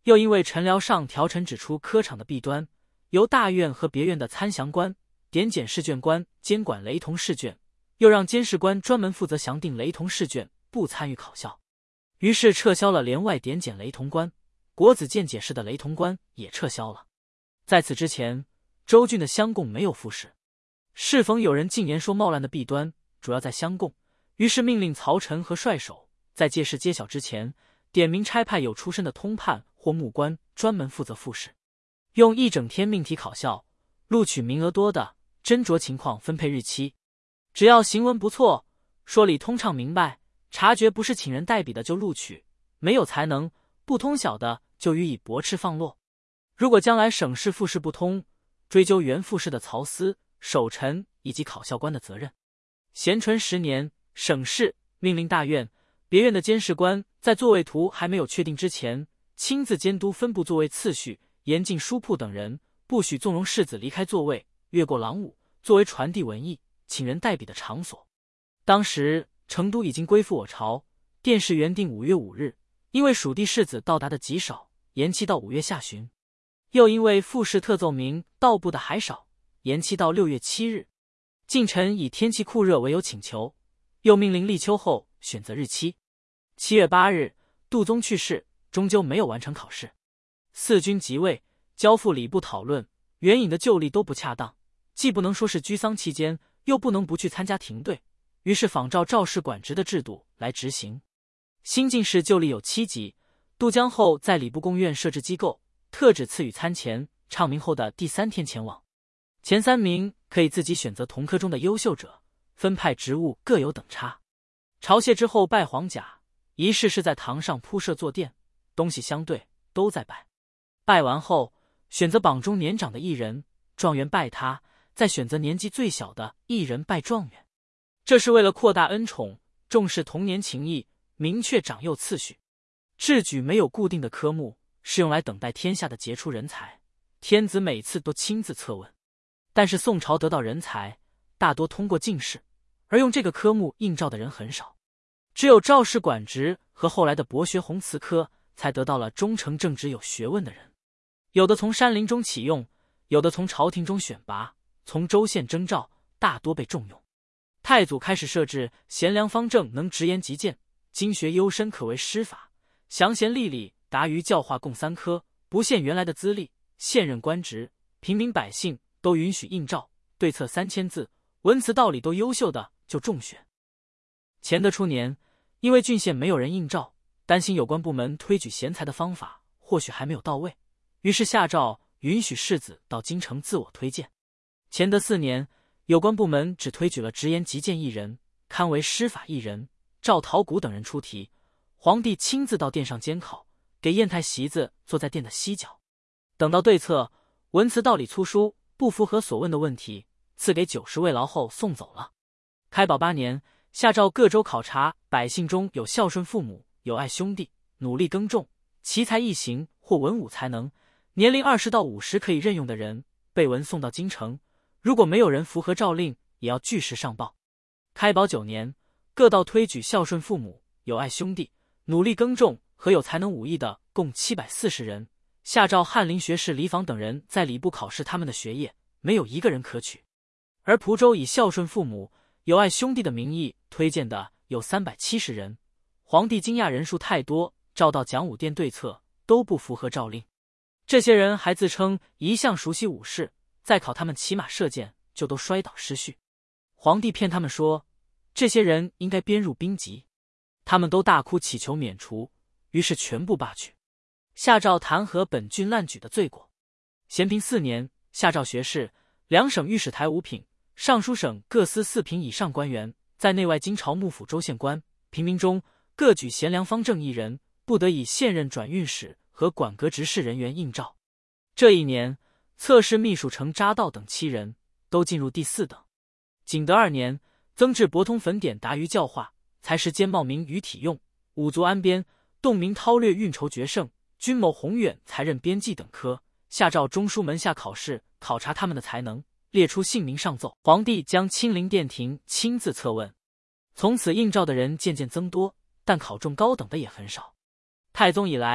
又因为陈辽上条陈指出科场的弊端，由大院和别院的参详官、点检试卷官监管雷同试卷，又让监试官专门负责详定雷同试卷，不参与考校。于是撤销了连外点检雷同官，国子监解释的雷同官也撤销了。在此之前，州郡的乡贡没有复试。适逢有人进言说冒滥的弊端主要在乡贡，于是命令曹臣和帅守在届试揭晓之前，点名差派有出身的通判或目官专门负责复试，用一整天命题考校，录取名额多的斟酌情况分配日期。只要行文不错，说理通畅明白，察觉不是请人代笔的就录取，没有才能不通晓的就予以驳斥放落。如果将来省试复试不通，追究原复试的曹司、守臣以及考校官的责任。咸淳十年，省试命令大院、别院的监事官在座位图还没有确定之前，亲自监督分部座位次序，严禁书铺等人，不许纵容士子离开座位，越过廊庑，作为传递文艺、请人代笔的场所。当时成都已经归附我朝，殿试原定五月五日，因为属地士子到达的极少，延期到五月下旬。又因为复试特奏明到部的还少，延期到六月七日。近臣以天气酷热为由请求，又命令立秋后选择日期。七月八日，杜宗去世，终究没有完成考试。四军即位，交付礼部讨论，援引的旧例都不恰当，既不能说是居丧期间，又不能不去参加停对，于是仿照赵氏管职的制度来执行。新进士旧例有七级，渡江后在礼部贡院设置机构，特指赐予参前唱名后的第三天前往。前三名可以自己选择同科中的优秀者，分派职务各有等差。朝谢之后拜黄甲，仪式是在堂上铺设坐垫，东西相对，都在拜。拜完后，选择榜中年长的一人，状元拜他，再选择年纪最小的一人拜状元。这是为了扩大恩宠，重视童年情谊，明确长幼次序。制举没有固定的科目，是用来等待天下的杰出人才，天子每次都亲自测问。但是宋朝得到人才，大多通过进士，而用这个科目应召的人很少。只有赵氏管职和后来的博学宏词科，才得到了忠诚正直有学问的人。有的从山林中启用，有的从朝廷中选拔，从州县征召，大多被重用。太祖开始设置贤良方正能直言极谏，经学优深可为师法，详贤历历达于教化共三科，不限原来的资历，现任官职，平民百姓都允许应召，对策三千字，文辞道理都优秀的就中选。乾德初年，因为郡县没有人应召，担心有关部门推举贤才的方法或许还没有到位，于是下诏允许士子到京城自我推荐。乾德四年，有关部门只推举了直言极谏一人，堪为师法一人，赵陶谷等人出题，皇帝亲自到殿上监考，给砚台席子坐在殿的西角。等到对策，文辞道理粗疏，不符合所问的问题，赐给九十慰劳后送走了。开宝八年，下诏各州考察百姓中有孝顺父母、有爱兄弟、努力耕种、奇才异行或文武才能，年龄二十到五十可以任用的人，备文送到京城。如果没有人符合诏令，也要据实上报。开宝九年，各道推举孝顺父母、有爱兄弟、努力耕种和有才能武艺的共七百四十人，下诏翰林学士李昉等人在礼部考试他们的学业，没有一个人可取。而蒲州以孝顺父母、有爱兄弟的名义推荐的有三百七十人，皇帝惊讶人数太多，召到讲武殿对策，都不符合诏令。这些人还自称一向熟悉武士，再考他们骑马射箭，就都摔倒失序。皇帝骗他们说，这些人应该编入兵籍，他们都大哭祈求免除，于是全部罢去。下诏弹劾本郡滥举的罪过。咸平四年，下诏学士、两省御史台五品、尚书省各司四品以上官员，在内外京朝幕府州县官、平民中各举贤良方正一人，不得以现任转运使和管阁执事人员应召。这一年，侧室秘书丞查道等七人都进入第四等。景德二年，增制博通粉典达于教化，才识兼茂名于体用，五族安边，洞明韬略运筹决胜，军谋宏远才任编辑等科，下诏中书门下考试，考察他们的才能，列出姓名上奏。皇帝将亲临殿庭亲自测问。从此应召的人渐渐增多，但考中高等的也很少。太宗以来，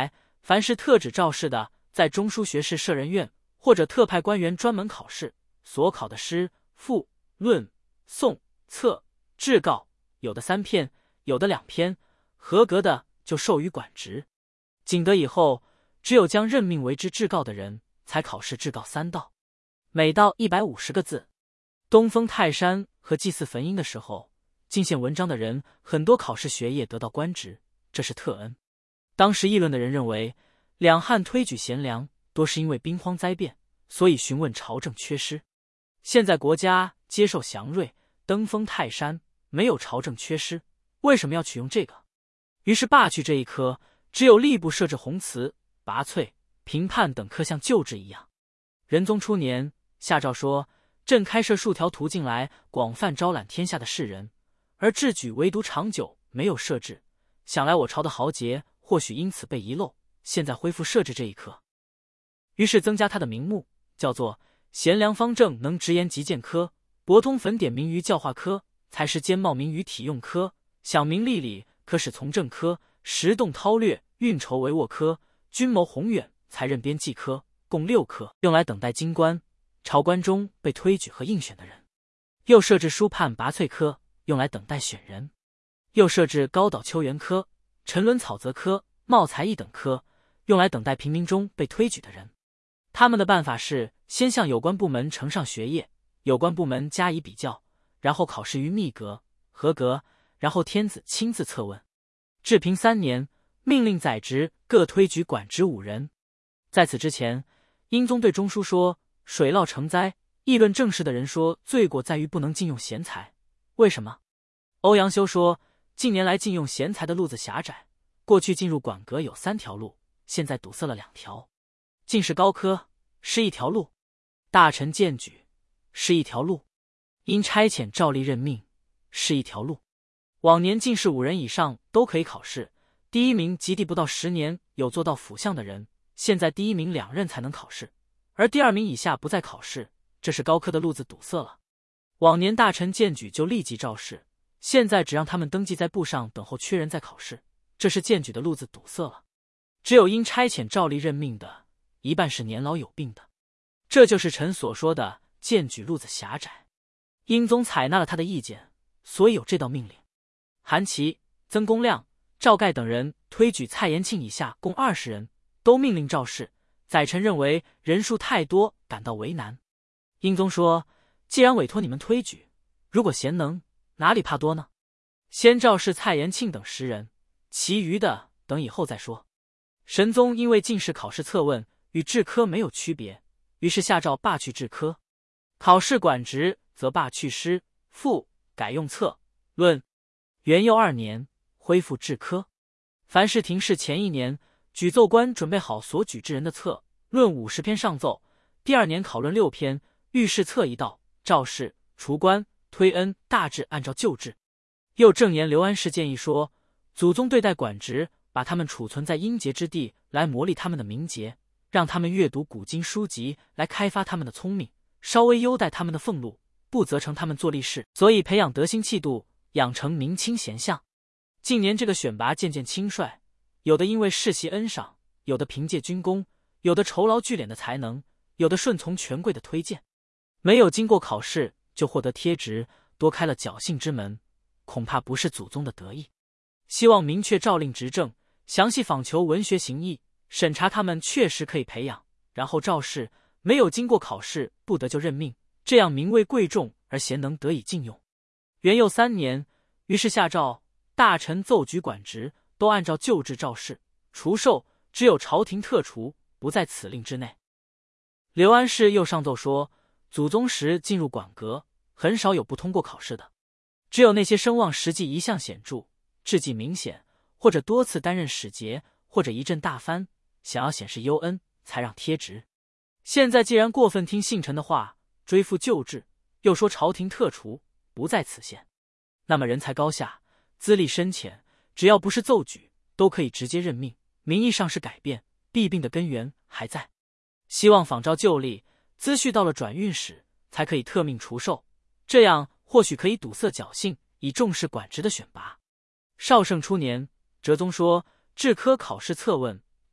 凡是特指赵氏的，在中书学士舍人院或者特派官员专门考试，所考的诗、赋、论、颂、策、制告，有的三篇，有的两篇，合格的就授予管职。景德以后，只有将任命为之制告的人，才考试制告三道，每道一百五十个字。东封泰山和祭祀坟茔的时候，进献文章的人很多，考试学业得到官职，这是特恩。当时议论的人认为，两汉推举贤良多是因为兵荒灾变，所以询问朝政缺失。现在国家接受祥瑞，登封泰山，没有朝政缺失，为什么要取用这个？于是罢去这一科，只有吏部设置弘慈、拔萃、评判等科，像旧制一样。仁宗初年，下诏说，朕开设数条途径来广泛招揽天下的士人，而制举唯独长久没有设置，想来我朝的豪杰或许因此被遗漏，现在恢复设置这一科。于是增加他的名目，叫做贤良方正能直言极谏科，博通粉典明于教化科，才识兼茂明于体用科，想明理理可使从政科，识动韬略运筹帷幄科，均谋宏远才任编辑科，共六科，用来等待京官、朝官中被推举和应选的人。又设置书判拔萃科，用来等待选人。又设置高岛秋园科、沉沦草泽科、茂才艺等科，用来等待平民中被推举的人。他们的办法是，先向有关部门呈上学业，有关部门加以比较，然后考试于秘阁，合格，然后天子亲自测问。治平三年，命令宰职，各推举管职五人。在此之前，英宗对中书说，水涝成灾，议论政事的人说，罪过在于不能禁用贤才。为什么？欧阳修说，近年来禁用贤才的路子狭窄，过去进入馆阁有三条路，现在堵塞了两条。进士高科是一条路，大臣荐举是一条路，因差遣照例任命是一条路。往年进士五人以上都可以考试，第一名及第不到十年有做到辅相的人，现在第一名两任才能考试，而第二名以下不再考试，这是高科的路子堵塞了。往年大臣荐举就立即召试，现在只让他们登记在簿上，等候缺人再考试，这是荐举的路子堵塞了。只有因差遣照例任命的，一半是年老有病的，这就是臣所说的荐举路子狭窄。英宗采纳了他的意见，所以有这道命令。韩琦、曾公亮、赵盖等人推举蔡延庆以下共二十人，都命令召试。宰臣认为人数太多，感到为难。英宗说，既然委托你们推举，如果贤能，哪里怕多呢？先召试蔡延庆等十人，其余的等以后再说。神宗因为进士考试测问与制科没有区别，于是下诏罢去制科，考试管职则罢去诗、赋，改用策、论。元佑二年恢复制科。凡是廷试前一年，举奏官准备好所举之人的策论五十篇上奏，第二年考论六篇，御试策一道，召试、除官、推恩，大致按照旧制。又正言刘安世建议说，祖宗对待管职，把他们储存在阴节之地，来磨砺他们的名节，让他们阅读古今书籍，来开发他们的聪明，稍微优待他们的俸禄，不责成他们做吏士，所以培养德行气度，养成明清贤相。近年这个选拔渐渐轻率，有的因为世袭恩赏，有的凭借军功，有的酬劳聚敛的才能，有的顺从权贵的推荐，没有经过考试就获得贴职，多开了侥幸之门，恐怕不是祖宗的得意。希望明确诏令执政，详细访求文学行义，审查他们确实可以培养，然后召试，没有经过考试不得就任命，这样名位贵重而贤能得以禁用。元佑三年，于是下诏，大臣奏举管职，都按照旧制召试、除授，只有朝廷特除，不在此令之内。刘安世又上奏说，祖宗时进入馆阁，很少有不通过考试的，只有那些声望实际一向显著，志绩明显，或者多次担任使节，或者一阵大藩，想要显示优恩，才让贴职。现在既然过分听信臣的话，追复旧制，又说朝廷特除，不在此限，那么人才高下，资历深浅，只要不是奏举，都可以直接任命，名义上是改变，弊病的根源还在。希望仿照旧例，资序到了转运使，才可以特命除授，这样或许可以堵塞侥幸，以重视管职的选拔。绍圣初年，哲宗说，制科考试测问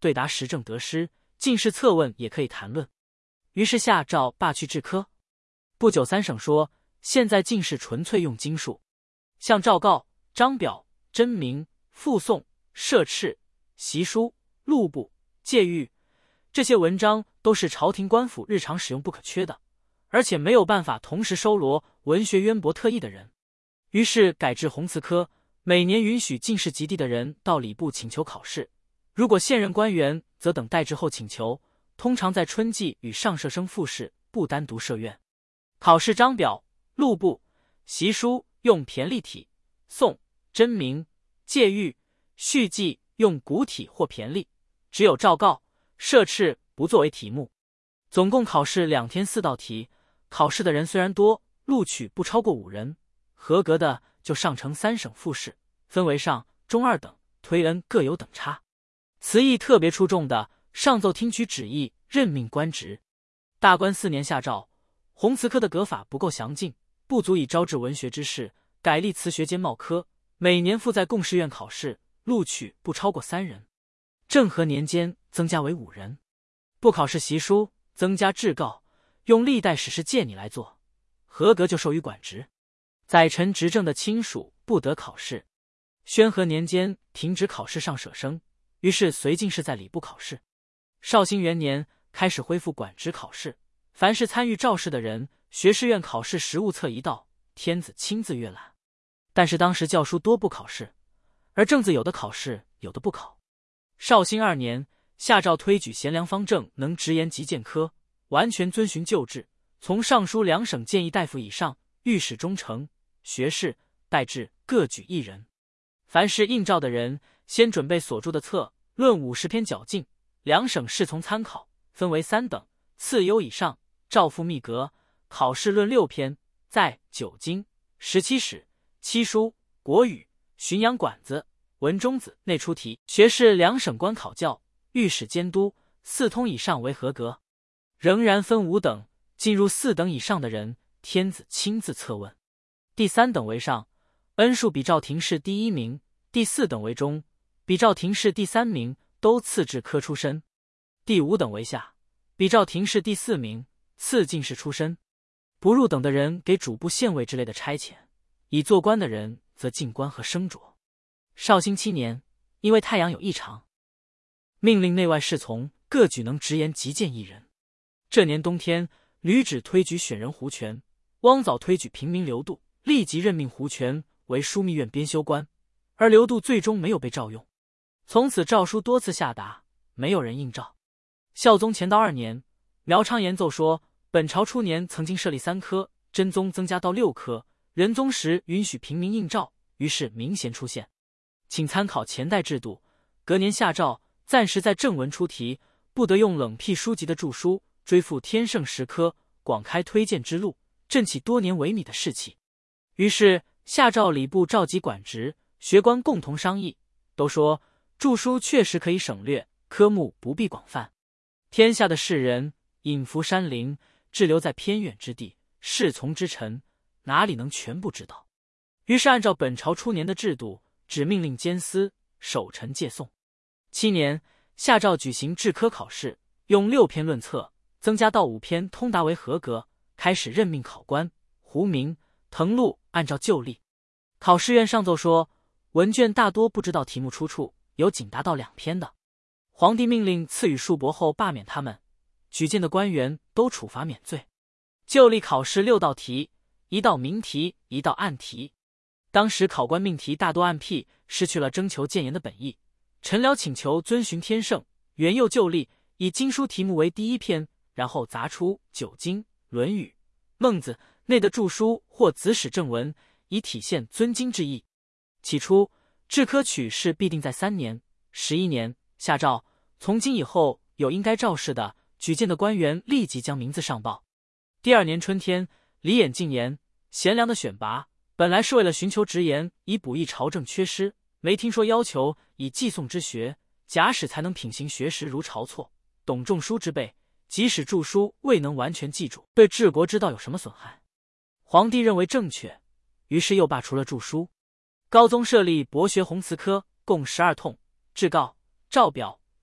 对答时政得失，进士策问也可以谈论。于是下诏罢去制科。不久三省说，现在进士纯粹用经术，像诏告、章表、真名、附送、设敕、习书、录部、戒狱，这些文章都是朝廷官府日常使用不可缺的，而且没有办法同时收罗文学渊博特异的人。于是改制弘词科，每年允许进士及第的人到礼部请求考试，如果现任官员则等待制后请求，通常在春季与上设生复试，不单独设院。考试章表、录部、习书用骈隶体，宋、真名、戒狱、续记用古体或骈隶，只有诏告、设敕不作为题目。总共考试两天四道题，考试的人虽然多，录取不超过五人，合格的就上呈三省复试，分为上、中二等，推恩各有等差。词义特别出众的，上奏听取旨意，任命官职。大观四年下诏，弘词科的革法不够详尽，不足以招致文学之士，改立词学兼贸科，每年附在贡士院考试，录取不超过三人。政和年间增加为五人。不考试习书，增加制告，用历代史事借拟来做，合格就授予管职。宰臣执政的亲属不得考试。宣和年间停止考试上舍生，于是随进士在礼部考试。绍兴元年开始恢复管职考试，凡是参与召试的人，学士院考试实务册一道，天子亲自阅览。但是当时教书多不考试，而正字有的考试，有的不考。绍兴二年下诏推举贤良方正能直言及谏科，完全遵循旧制，从尚书两省谏议大夫以上，御史中丞、学士、代制各举一人。凡是应召的人，先准备所著的册论五十篇较劲，两省侍从参考，分为三等，次优以上，诏付密格，考试论六篇，在九经、十七史、七书、国语、浔阳馆子、文中子内出题。学士两省官考教，御史监督，四通以上为合格。仍然分五等，进入四等以上的人，天子亲自测问。第三等为上，恩数比照廷试第一名；第四等为中，比照廷试第三名，都次制科出身；第五等为下，比照廷试第四名，次进士出身。不入等的人给主簿、县尉之类的差遣，已做官的人则进官和升擢。绍兴七年，因为太阳有异常，命令内外侍从各举能直言极谏一人。这年冬天，吕雉推举选人胡权，汪藻推举平民刘度，立即任命胡权为枢密院编修官，而刘度最终没有被召用。从此诏书多次下达，没有人应召。孝宗乾道二年，苗昌言奏说，本朝初年曾经设立三科，真宗增加到六科，仁宗时允许平民应召，于是明贤出现，请参考前代制度。隔年下诏，暂时在正文出题，不得用冷僻书籍的著书，追复天圣十科，广开推荐之路，振起多年萎靡的士气。于是下诏礼部召集管职，学官共同商议，都说著书确实可以省略，科目不必广泛。天下的士人隐伏山林，滞留在偏远之地，侍从之臣哪里能全部知道？于是按照本朝初年的制度，只命令监司、守臣借诵。七年下诏举行制科考试，用六篇论册增加到五篇通达为合格，开始任命考官。胡明、滕禄按照旧例。考试院上奏说，文卷大多不知道题目出处，有仅达到两篇的。皇帝命令赐予数帛后罢免他们，举荐的官员都处罚免罪。旧例考试六道题，一道明题，一道暗题。当时考官命题大多暗僻，失去了征求谏言的本意。臣僚请求遵循天圣原佑旧例，以经书题目为第一篇，然后杂出九经、论语、孟子内的著书或子史正文，以体现尊经之意。起初制科取士必定在三年、十一年。下诏，从今以后有应该召试的、举荐的官员，立即将名字上报。第二年春天，李演进言，贤良的选拔本来是为了寻求直言，以补益朝政缺失，没听说要求以寄诵之学，假使才能品行学识如晁错，懂重书之辈，即使著书未能完全记住，对治国之道有什么损害？皇帝认为正确，于是又罢除了著书。高宗设立博学弘词科，共十二通，制告、诏表、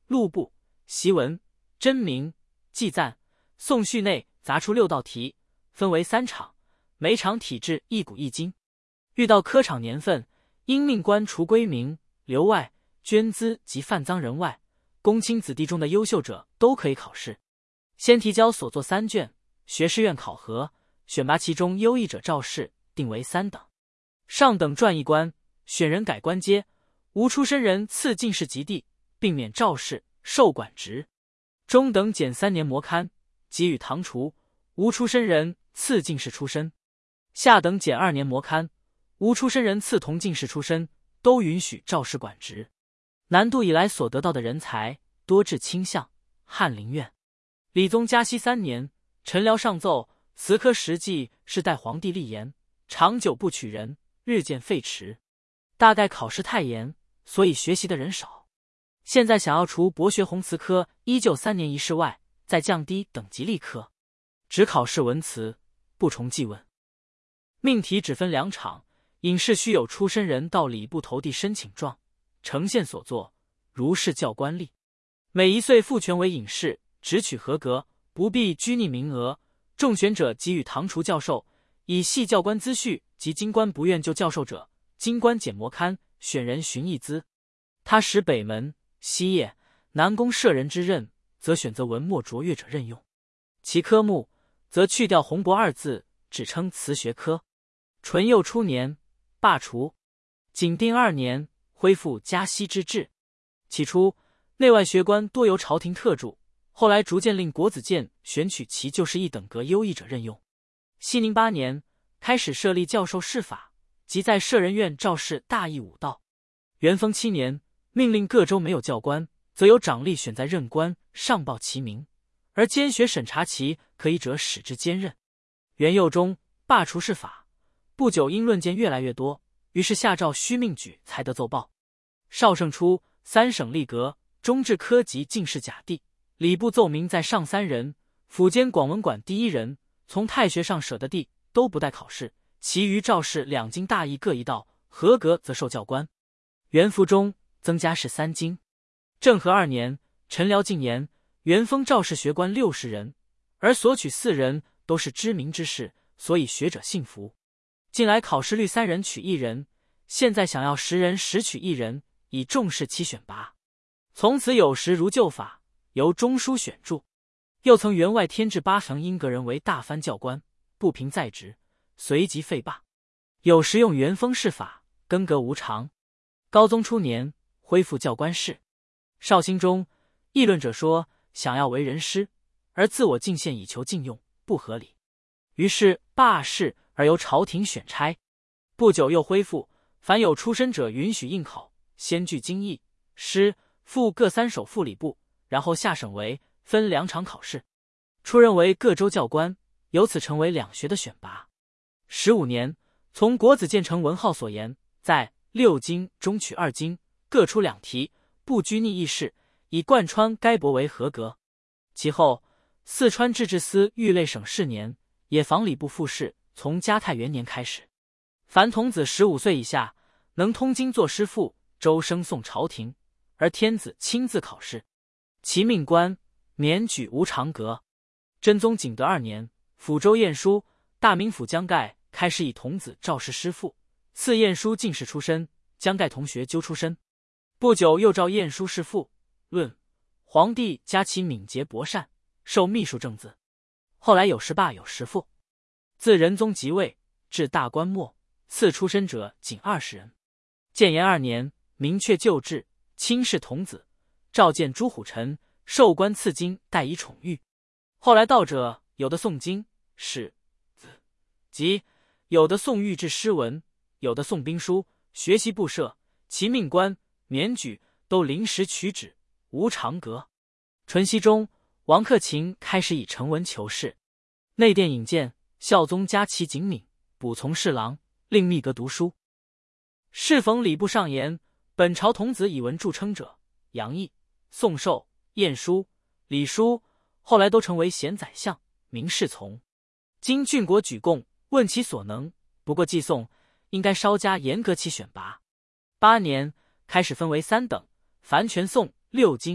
录部、檄文、真名、纪赞、宋序内杂出六道题，分为三场，每场体制一股一金。遇到科场年份，应命官除归名、留外、捐资及犯赃人外，公卿子弟中的优秀者都可以考试。先提交所作三卷，学士院考核，选拔其中优异者召试，定为三等。上等传议官，选人改官阶，无出身人赐进士及第，并免召试，授管职。中等减三年模勘，给予堂除，无出身人赐进士出身。下等减二年模勘，无出身人赐同进士出身，都允许召试管职。南渡以来所得到的人才，多至卿相、翰林院。理宗嘉熙三年，陈辽上奏，祠科实际是待皇帝立言，长久不取人，日渐废弛。大概考试太严，所以学习的人少。现在想要除博学宏祠科依旧三年一试外，再降低等级立科，只考试文辞，不重记问。命题只分两场，隐士须有出身人到礼部投递申请状，呈现所作，如是教官吏。每一岁复权为隐士，只取合格，不必拘泥名额。中选者给予堂除教授，以系教官资序及京官不愿就教授者，京官检模勘，选人寻议资。他使北门、西掖、南宫舍人之任，则选择文墨卓越者任用。其科目，则去掉宏博二字，只称词学科。淳佑初年罢除，景定二年恢复嘉熙之制。起初内外学官多由朝廷特助，后来逐渐令国子监选取其就是一等格优异者任用。熙宁八年开始设立教授试法，即在舍人院召试大议五道。元丰七年命令各州没有教官，则由长吏选在任官，上报其名，而监学审查其可以者使之兼任。元佑中罢除试法，不久因论件越来越多，于是下诏须命举才得奏报。绍圣初，三省立革，中至科级进士甲第，礼部奏明在上三人，府监广文馆第一人，从太学上舍的第都不待考试，其余召试两京大议各一道，合格则授教官。元符中增加士三京。政和二年，陈辽进言，元丰召试学官六十人，而所取四人都是知名之士，所以学者信服。近来考试率三人取一人，现在想要十人十取一人，以重视其选拔。从此有时如旧法，由中书选注。又曾员外添置八衡英格人为大藩教官，不平在职，随即废罢。有时用元丰试法，更革无常。高宗初年恢复教官试。绍兴中议论者说，想要为人师，而自我进献以求禁用，不合理，于是罢试而由朝廷选差。不久又恢复，凡有出身者允许应考，先据经义、师、复各三首副礼部，然后下省为分两场考试，出任为各州教官，由此成为两学的选拔。十五年，从国子监丞文浩所言，在六经中取二经，各出两题，不拘泥议事，以贯穿该博为合格。其后，四川制置司御类省试年，也仿礼部复试，从嘉泰元年开始。凡童子十五岁以下，能通经作诗赋，周生送朝廷，而天子亲自考试。其命官免举无常格。真宗景德二年，抚州晏殊、大名府江盖开始以童子召试诗赋，赐晏殊进士出身，江盖同学纠出身。不久又召晏殊试赋，论皇帝加其敏捷博善，授秘书正字。后来有时罢有时复。自仁宗即位至大观末，赐出身者仅二十人。建炎二年，明确旧制，轻视童子，召见朱虎臣，授官赐金，待以宠遇。后来道者，有的诵经、史、子，即有的诵御制诗文，有的诵兵书，学习布设，其命官免举，都临时取旨，无常格。淳熙中，王克勤开始以成文求是，内殿引荐，孝宗加其景敏，补从侍郎，令密阁读书。适逢礼部上言，本朝童子以文著称者，杨毅、宋寿、晏殊、李书，后来都成为贤宰相，名士从。今郡国举贡，问其所能，不过寄送，应该稍加严格其选拔。八年开始分为三等，凡全诵六经、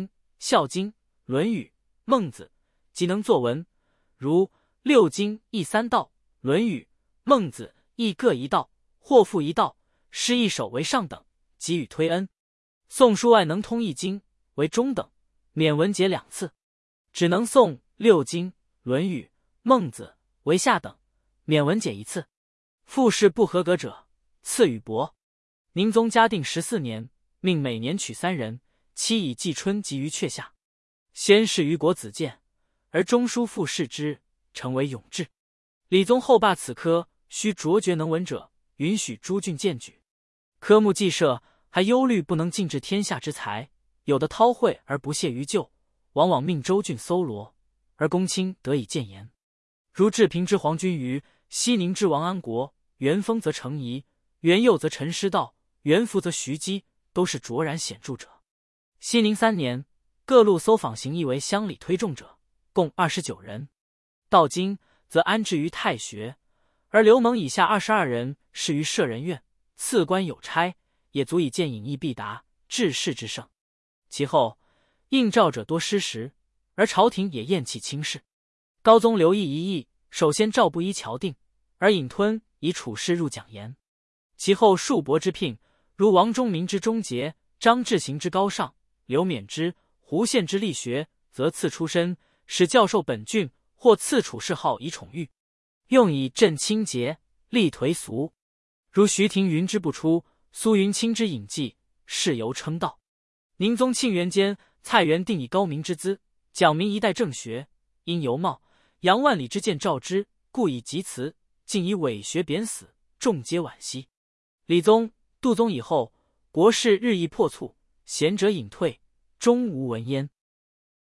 孝经、论语、孟子，即能作文，如六经亦三道，论语、孟子亦各一道，或复一道，诗一首为上等，给予推恩。宋书外能通一经为中等，免文解两次；只能诵六经、论语、孟子为下等，免文解一次。复试不合格者，赐予帛。宁宗嘉定十四年，命每年取三人，期以季春及于阙下。先是于国子监，而中书复试之，成为永制。理宗后罢此科，须卓绝能文者，允许诸郡荐举。科目既设，还忧虑不能尽治天下之才，有的韬晦而不屑于救，往往命州郡搜罗，而公卿得以谏言。如治平之黄君瑜，西宁之王安国，元丰则程颐，元佑则陈师道，元符则徐基，都是卓然显著者。西宁三年，各路搜访行役为乡里推重者，共二十九人。到今则安置于太学，而刘蒙以下二十二人是于舍人院，赐官有差，也足以见隐逸必达，治世之盛。其后应召者多失实，而朝廷也厌弃轻视。高宗刘毅一役，首先诏不依乔定，而隐吞以处事入讲言。其后数伯之聘，如王忠民之忠节，张志行之高尚，刘勉之、胡宪之力学，则赐出身，使教授本郡，或赐处谥号以宠誉，用以振清节，立颓俗。如徐廷云之不出，苏云卿之隐迹，是由称道。宁宗庆元间，蔡元定以高明之资，讲明一代正学，因尤茂、杨万里之见召之，故以及辞，竟以伪学贬死，众皆惋惜。理宗、杜宗以后，国事日益破促，贤者隐退，终无闻焉。